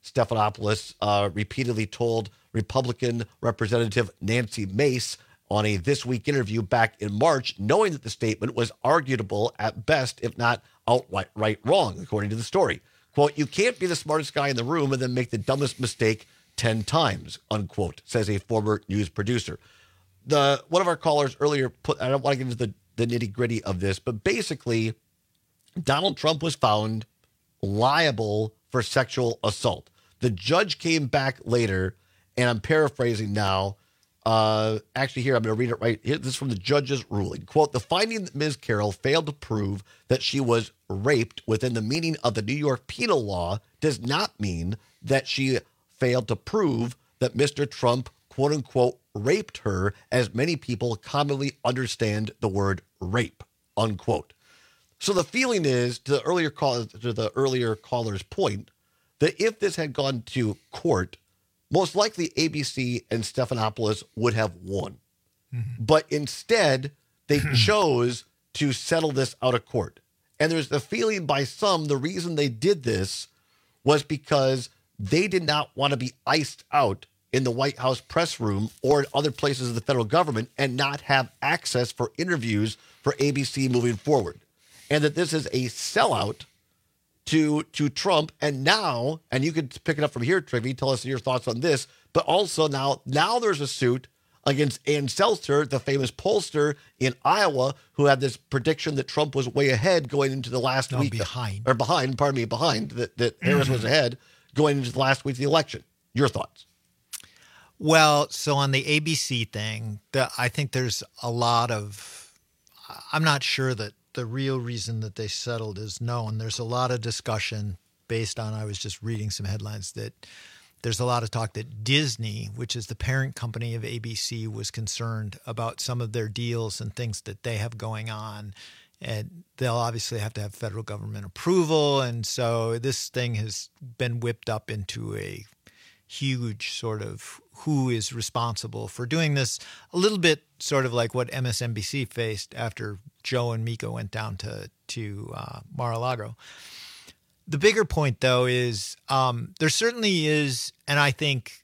Stephanopoulos uh, repeatedly told Republican Representative Nancy Mace on a This Week interview back in March, knowing that the statement was arguable at best, if not outright wrong, according to the story. Quote, "You can't be the smartest guy in the room and then make the dumbest mistake ten times," unquote, says a former news producer. The one of our callers earlier put, I don't want to get into the, the nitty gritty of this, but basically Donald Trump was found liable for sexual assault. The judge came back later, and I'm paraphrasing now. Uh, actually, here, I'm going to read it right here. This is from the judge's ruling. Quote, "The finding that Miz Carroll failed to prove that she was raped within the meaning of the New York penal law does not mean that she failed to prove that Mister Trump, quote unquote, raped her, as many people commonly understand the word rape," unquote. So the feeling is, to the earlier call, to the earlier caller's point, that if this had gone to court, most likely A B C and Stephanopoulos would have won. Mm-hmm. But instead, they chose to settle this out of court. And there's the feeling by some, the reason they did this was because they did not want to be iced out in the White House press room or in other places of the federal government and not have access for interviews for A B C moving forward. And that this is a sellout to to Trump. And now, and you could pick it up from here, Trivy, tell us your thoughts on this, but also now, now there's a suit against Ann Seltzer, the famous pollster in Iowa, who had this prediction that Trump was way ahead going into the last no, week. behind. Or behind, pardon me, behind, that, that Harris was ahead going into the last week of the election. Your thoughts? Well, so on the A B C thing, the, I think there's a lot of, I'm not sure that the real reason that they settled is known. There's a lot of discussion based on, I was just reading some headlines, that there's a lot of talk that Disney, which is the parent company of A B C, was concerned about some of their deals and things that they have going on. And they'll obviously have to have federal government approval. And so this thing has been whipped up into a huge sort of who is responsible for doing this, a little bit sort of like what M S N B C faced after Joe and Mika went down to, to uh, Mar-a-Lago. The bigger point, though, is um, there certainly is, and I think,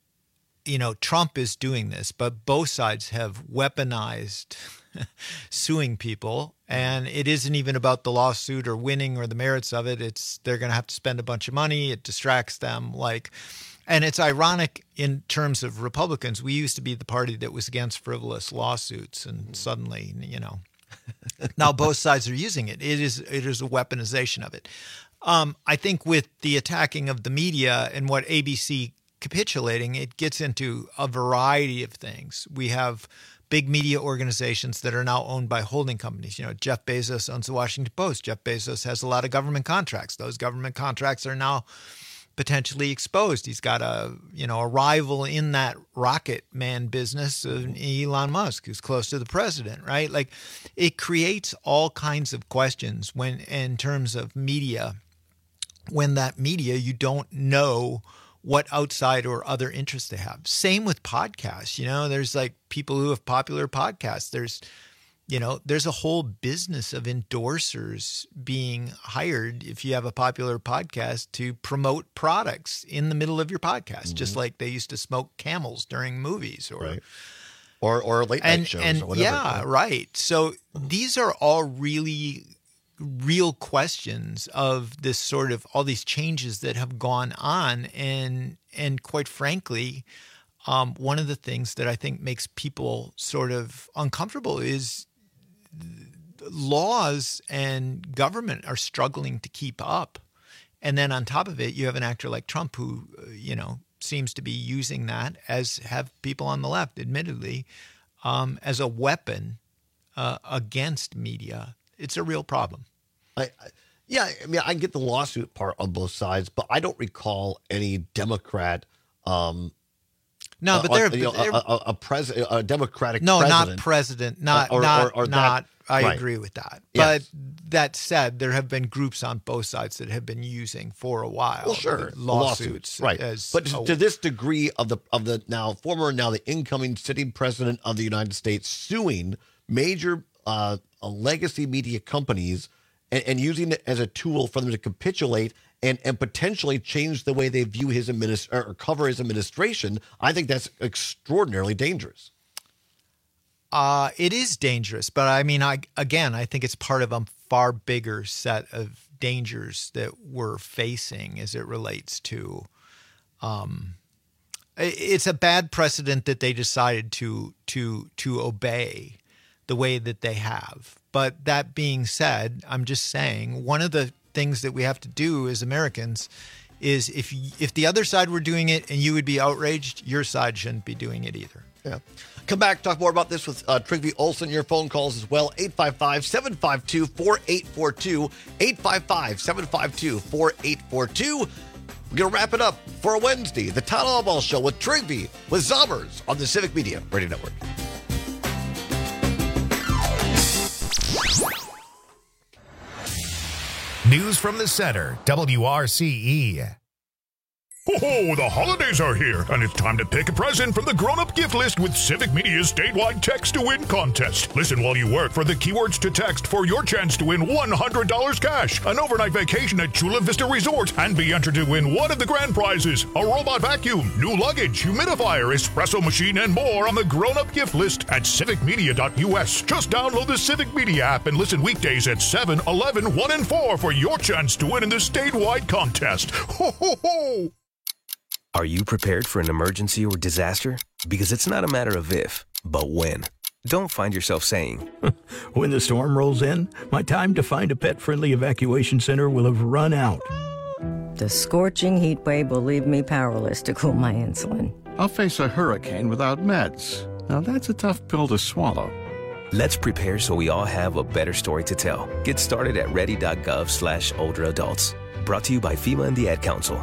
you know, Trump is doing this, but both sides have weaponized suing people. And it isn't even about the lawsuit or winning or the merits of it. It's they're going to have to spend a bunch of money. It distracts them. Like, and it's ironic in terms of Republicans. We used to be the party that was against frivolous lawsuits, and suddenly, you know, now both sides are using it. It is it is a weaponization of it. Um, I think with the attacking of the media and what A B C capitulating, it gets into a variety of things. We have big media organizations that are now owned by holding companies. You know, Jeff Bezos owns the Washington Post. Jeff Bezos has a lot of government contracts. Those government contracts are now potentially exposed. He's got a, you know, a rival in that rocket man business, uh, Elon Musk, who's close to the president, right? Like, it creates all kinds of questions when, in terms of media, when that media, you don't know what outside or other interests they have. Same with podcasts. You know, there's like people who have popular podcasts. There's, you know, there's a whole business of endorsers being hired if you have a popular podcast to promote products in the middle of your podcast, mm-hmm. just like they used to smoke Camels during movies or right. or or late night and, shows and or whatever. Yeah, right. So these are all really real questions of this sort of all these changes that have gone on. And, and quite frankly, um, one of the things that I think makes people sort of uncomfortable is laws and government are struggling to keep up. And then on top of it, you have an actor like Trump who, you know, seems to be using that, as have people on the left, admittedly, um, as a weapon uh, against media. It's a real problem. I, I, yeah, I mean, I get the lawsuit part on both sides, but I don't recall any Democrat. Um, no, but uh, they're, you know, they're a, a, a, pres- a Democratic no, president. not president, not or, not or, or not. that, I right. agree with that. Yes. But that said, there have been groups on both sides that have been using for a while. Well, sure, lawsuits, lawsuits, right? As but a, to this degree of the of the now former now the incoming sitting president of the United States suing major uh, legacy media companies and, and using it as a tool for them to capitulate and, and potentially change the way they view his administ- or cover his administration, I think that's extraordinarily dangerous. Uh, it is dangerous, but I mean, I again, I think it's part of a far bigger set of dangers that we're facing as it relates to. Um, it's a bad precedent that they decided to to to obey the way that they have. But that being said, I'm just saying one of the things that we have to do as Americans is if if the other side were doing it and you would be outraged, your side shouldn't be doing it either. Yeah. Come back, talk more about this with uh, Trygve Olsen. Your phone calls as well, eight five five, seven five two, four eight four two, eight five five, seven five two, four eight four two. We're going to wrap it up for a Wednesday, the Todd Albaugh Show with Trygve, with Zommers on the Civic Media Radio Network. News from the center, W R C E. Oh, the holidays are here, and it's time to pick a present from the grown-up gift list with Civic Media's statewide Text to Win contest. Listen while you work for the keywords to text for your chance to win one hundred dollars cash, an overnight vacation at Chula Vista Resort, and be entered to win one of the grand prizes, a robot vacuum, new luggage, humidifier, espresso machine, and more on the grown-up gift list at civic media dot U S. Just download the Civic Media app and listen weekdays at seven, eleven, one, and four for your chance to win in the statewide contest. Ho, ho, ho! Are you prepared for an emergency or disaster? Because it's not a matter of if, but when. Don't find yourself saying, when the storm rolls in, my time to find a pet-friendly evacuation center will have run out. The scorching heat wave will leave me powerless to cool my insulin. I'll face a hurricane without meds. Now that's a tough pill to swallow. Let's prepare so we all have a better story to tell. Get started at ready.gov slash older adults. Brought to you by FEMA and the Ad Council.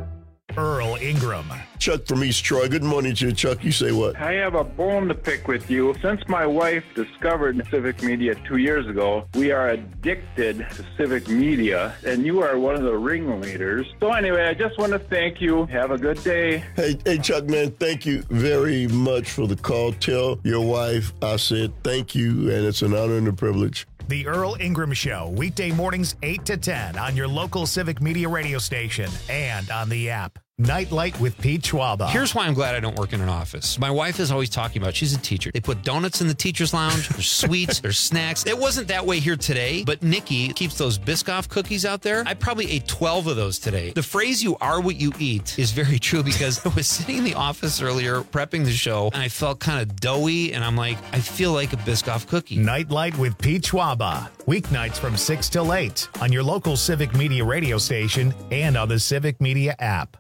Earl Ingram. Chuck from East Troy. Good morning to you, Chuck. You say what? I have a bone to pick with you. Since my wife discovered Civic Media two years ago, we are addicted to Civic Media, and you are one of the ringleaders. So anyway, I just want to thank you. Have a good day. Hey, hey, Chuck, man, thank you very much for the call. Tell your wife I said thank you, and it's an honor and a privilege. The Earl Ingram Show, weekday mornings eight to ten on your local Civic Media radio station and on the app. Nightlight with Pete Schwaba. Here's why I'm glad I don't work in an office. My wife is always talking about, she's a teacher. They put donuts in the teacher's lounge. There's sweets. There's snacks. It wasn't that way here today, but Nikki keeps those Biscoff cookies out there. I probably ate twelve of those today. The phrase, you are what you eat, is very true because I was sitting in the office earlier prepping the show and I felt kind of doughy and I'm like, I feel like a Biscoff cookie. Nightlight with Pete Schwaba. Weeknights from six till eight on your local Civic Media radio station and on the Civic Media app.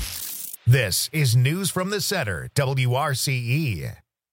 This is News from the Center, W R C E.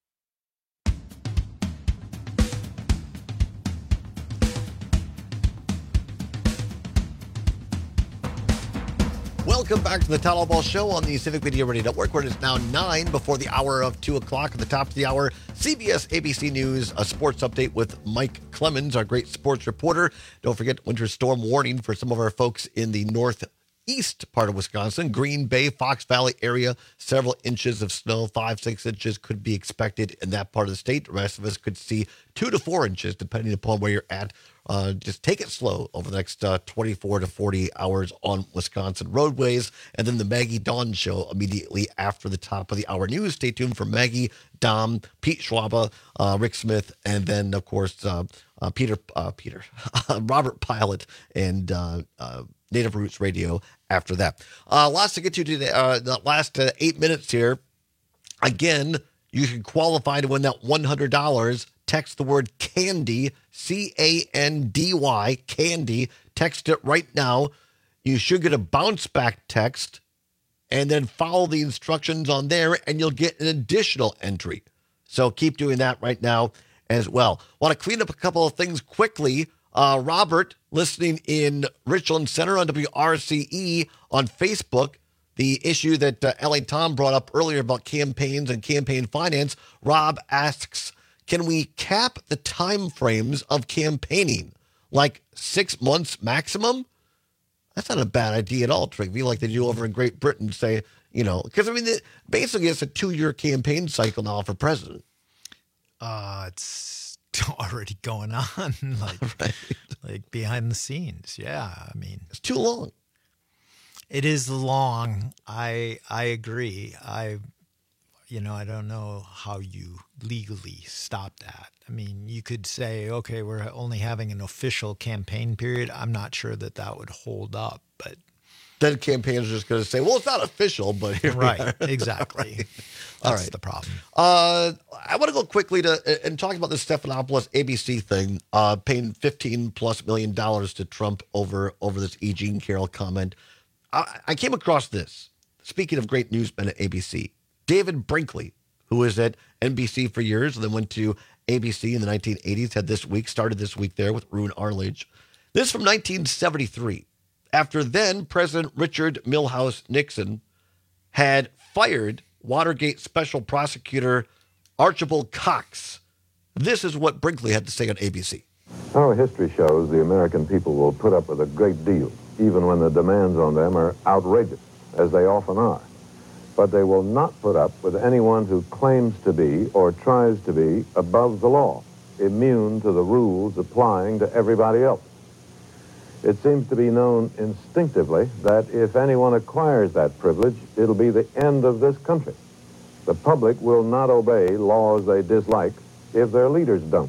Welcome back to the Todd Albaugh Show on the Civic Media Radio Network, where it is now nine before the hour of two o'clock. At the top of the hour, C B S A B C News, a sports update with Mike Clemens, our great sports reporter. Don't forget winter storm warning for some of our folks in the north east part of Wisconsin, Green Bay, Fox Valley area, several inches of snow, five, six inches could be expected in that part of the state. The rest of us could see two to four inches, depending upon where you're at. Uh, just take it slow over the next uh, twenty-four to forty hours on Wisconsin roadways. And then the Maggie Dawn Show immediately after the top of the hour news. Stay tuned for Maggie, Dom, Pete Schwaba, uh, Rick Smith, and then, of course, uh, uh, Peter, uh, Peter, Robert Pilot, and uh, uh, Native Roots Radio after that. Uh, lots to get to today. Uh, the last uh, eight minutes here. Again, you can qualify to win that one hundred dollars. Text the word CANDY, C A N D Y, CANDY. Text it right now. You should get a bounce back text and then follow the instructions on there and you'll get an additional entry. So keep doing that right now as well. Want to clean up a couple of things quickly. Uh, Robert, listening in Richland Center on W R C E on Facebook, the issue that uh, L A Tom brought up earlier about campaigns and campaign finance. Rob asks, can we cap the time frames of campaigning, like six months maximum? That's not a bad idea at all, Trygve, like they do over in Great Britain, say, you know, because, I mean, the, basically it's a two-year campaign cycle now for president. Uh, it's already going on, like right. like behind the scenes. Yeah, I mean, it's too long. It is long. I I agree. I, you know, I don't know how you legally stop that. I mean, you could say, okay, we're only having an official campaign period. I'm not sure that that would hold up, but then campaigns are just going to say, well, it's not official, but here right, we are. exactly. Right. That's All right. the problem. Uh, I want to go quickly to and talk about this Stephanopoulos A B C thing, uh, paying fifteen plus million dollars to Trump over over this E. Jean Carroll comment. I, I came across this. Speaking of great newsmen at A B C, David Brinkley, who was at N B C for years and then went to A B C in the nineteen eighties, had this week, started this week there with Roone Arledge. This from nineteen seventy-three. After then President Richard Milhous Nixon had fired Watergate Special Prosecutor Archibald Cox. This is what Brinkley had to say on A B C. Our history shows the American people will put up with a great deal, even when the demands on them are outrageous, as they often are. But they will not put up with anyone who claims to be or tries to be above the law, immune to the rules applying to everybody else. It seems to be known instinctively that if anyone acquires that privilege, it'll be the end of this country. The public will not obey laws they dislike if their leaders don't.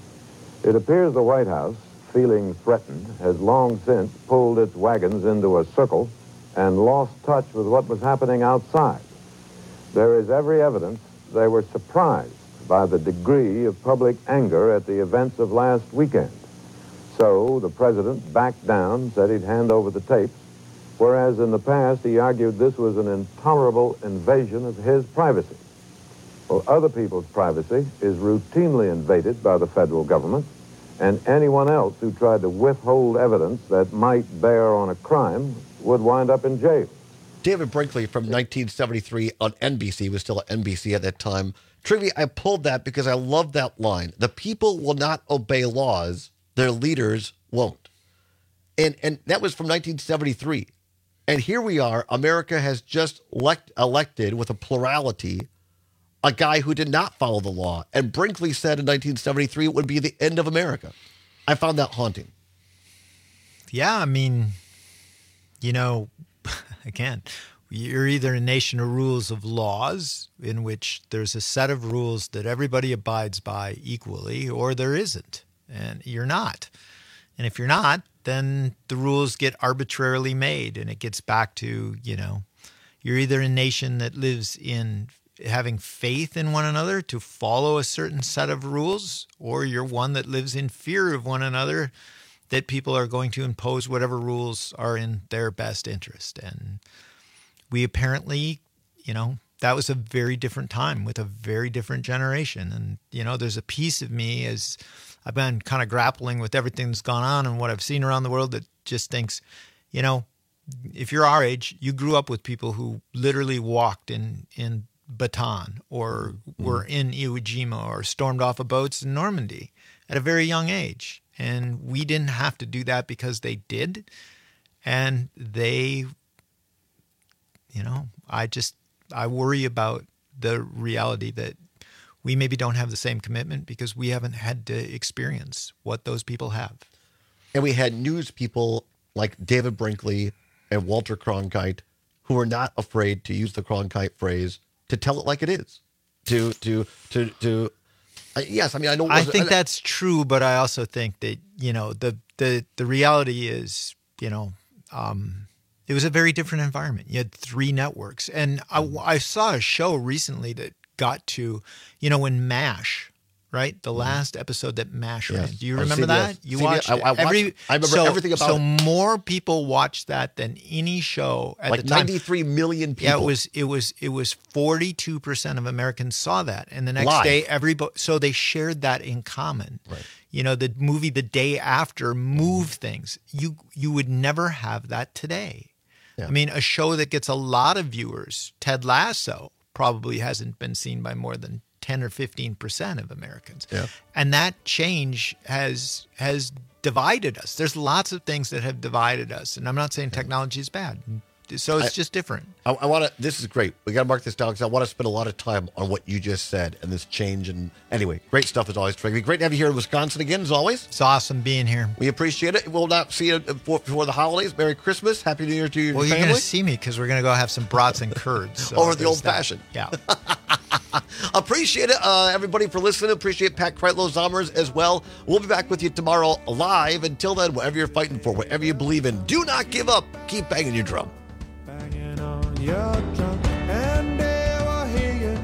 It appears the White House, feeling threatened, has long since pulled its wagons into a circle and lost touch with what was happening outside. There is every evidence they were surprised by the degree of public anger at the events of last weekend. So the president backed down, said he'd hand over the tapes, whereas in the past he argued this was an intolerable invasion of his privacy. Well, other people's privacy is routinely invaded by the federal government, and anyone else who tried to withhold evidence that might bear on a crime would wind up in jail. David Brinkley from nineteen seventy-three on N B C, was still at N B C at that time. Trivia, I pulled that because I love that line. The people will not obey laws, their leaders won't. And and that was from nineteen seventy-three. And here we are, America has just elect, elected with a plurality a guy who did not follow the law. And Brinkley said in nineteen seventy-three it would be the end of America. I found that haunting. Yeah, I mean, you know, again, you're either a nation of rules of laws in which there's a set of rules that everybody abides by equally, or there isn't, and you're not. And if you're not, then the rules get arbitrarily made, and it gets back to, you know, you're either a nation that lives in having faith in one another to follow a certain set of rules, or you're one that lives in fear of one another, that people are going to impose whatever rules are in their best interest. And we apparently, you know, that was a very different time with a very different generation. And, you know, there's a piece of me as I've been kind of grappling with everything that's gone on and what I've seen around the world that just thinks, you know, if you're our age, you grew up with people who literally walked in, in Bataan or mm-hmm. were in Iwo Jima or stormed off of boats in Normandy at a very young age. And we didn't have to do that because they did. And they, you know, I just, I worry about the reality that we maybe don't have the same commitment because we haven't had to experience what those people have. And we had news people like David Brinkley and Walter Cronkite who were not afraid to use the Cronkite phrase to tell it like it is. To, to, to, to, uh, yes, I mean, I know. I think that's true, but I also think that, you know, the, the, the reality is, you know, um, it was a very different environment. You had three networks. And I, I saw a show recently that got to, you know, when MASH, right? The last episode that MASH Yes. ran. Do you On remember C B S. that? You C B S. watched I- it. I watched- every, I remember so, everything about so it. more people watched that than any show at Like the time. ninety-three million people. Yeah, it was it was it was forty-two percent of Americans saw that. And the next Live. day everybody so they shared that in common. Right. You know, the movie the day after moved things. You you would never have that today. Yeah. I mean, a show that gets a lot of viewers, Ted Lasso, probably hasn't been seen by more than ten or fifteen percent of Americans. Yeah. And that change has has divided us. There's lots of things that have divided us. And I'm not saying technology is bad. So it's I- just different. I, I want to. This is great. We got to mark this down because I want to spend a lot of time on what you just said and this change. And anyway, great stuff as always. It'd be great to have you here in Wisconsin again, as always. It's awesome being here. We appreciate it. We'll not see you before, before the holidays. Merry Christmas. Happy New Year to your Well, you're family. going to see me because we're going to go have some brats and curds. So Over the there's old that. fashioned. Yeah. Appreciate it, uh, everybody, for listening. Appreciate Pat Kreitlow Zommers as well. We'll be back with you tomorrow live. Until then, whatever you're fighting for, whatever you believe in, do not give up. Keep banging your drum. Your drum, and they will hear you.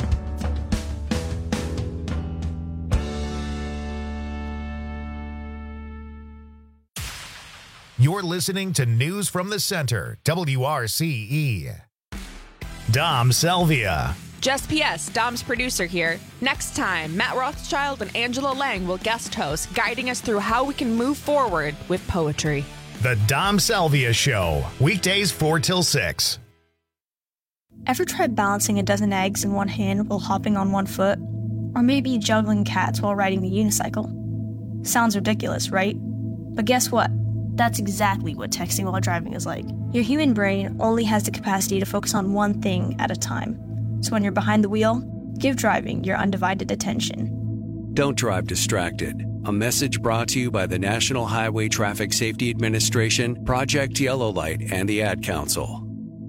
You're listening to News from the Center, W R C E. Dom Selvia. Just P S, Dom's producer here. Next time, Matt Rothschild and Angela Lang will guest host, guiding us through how we can move forward with poetry. The Dom Selvia Show, weekdays four till six. Ever tried balancing a dozen eggs in one hand while hopping on one foot? Or maybe juggling cats while riding the unicycle? Sounds ridiculous, right? But guess what? That's exactly what texting while driving is like. Your human brain only has the capacity to focus on one thing at a time. So when you're behind the wheel, give driving your undivided attention. Don't drive distracted. A message brought to you by the National Highway Traffic Safety Administration, Project Yellow Light, and the Ad Council.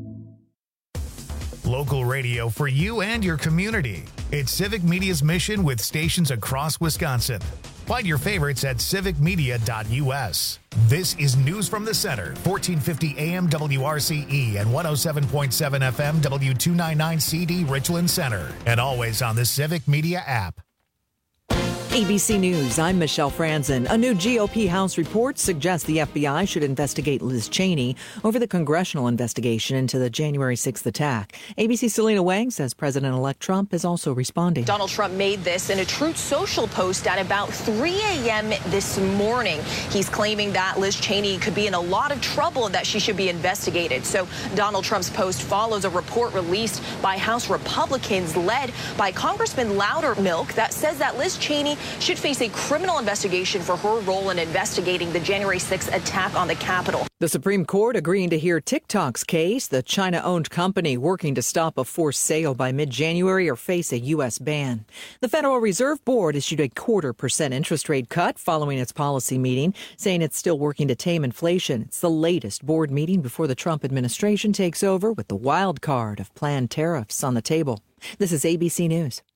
Local radio for you and your community. It's Civic Media's mission with stations across Wisconsin. Find your favorites at civic media dot U S. This is News from the Center, fourteen fifty A M W R C E and one oh seven point seven F M W two ninety-nine C D Richland Center. And always on the Civic Media app. A B C News, I'm Michelle Franzen. A new G O P House report suggests the F B I should investigate Liz Cheney over the congressional investigation into the January sixth attack. A B C's Selena Wang says President-elect Trump is also responding. Donald Trump made this in a Truth Social post at about three a.m. this morning. He's claiming that Liz Cheney could be in a lot of trouble and that she should be investigated. So Donald Trump's post follows a report released by House Republicans led by Congressman Loudermilk that says that Liz Cheney should face a criminal investigation for her role in investigating the January sixth attack on the Capitol. The Supreme Court agreeing to hear TikTok's case. The China-owned company working to stop a forced sale by mid-January or face a U S ban. The Federal Reserve Board issued a quarter percent interest rate cut following its policy meeting, saying it's still working to tame inflation. It's the latest board meeting before the Trump administration takes over with the wild card of planned tariffs on the table. This is A B C News.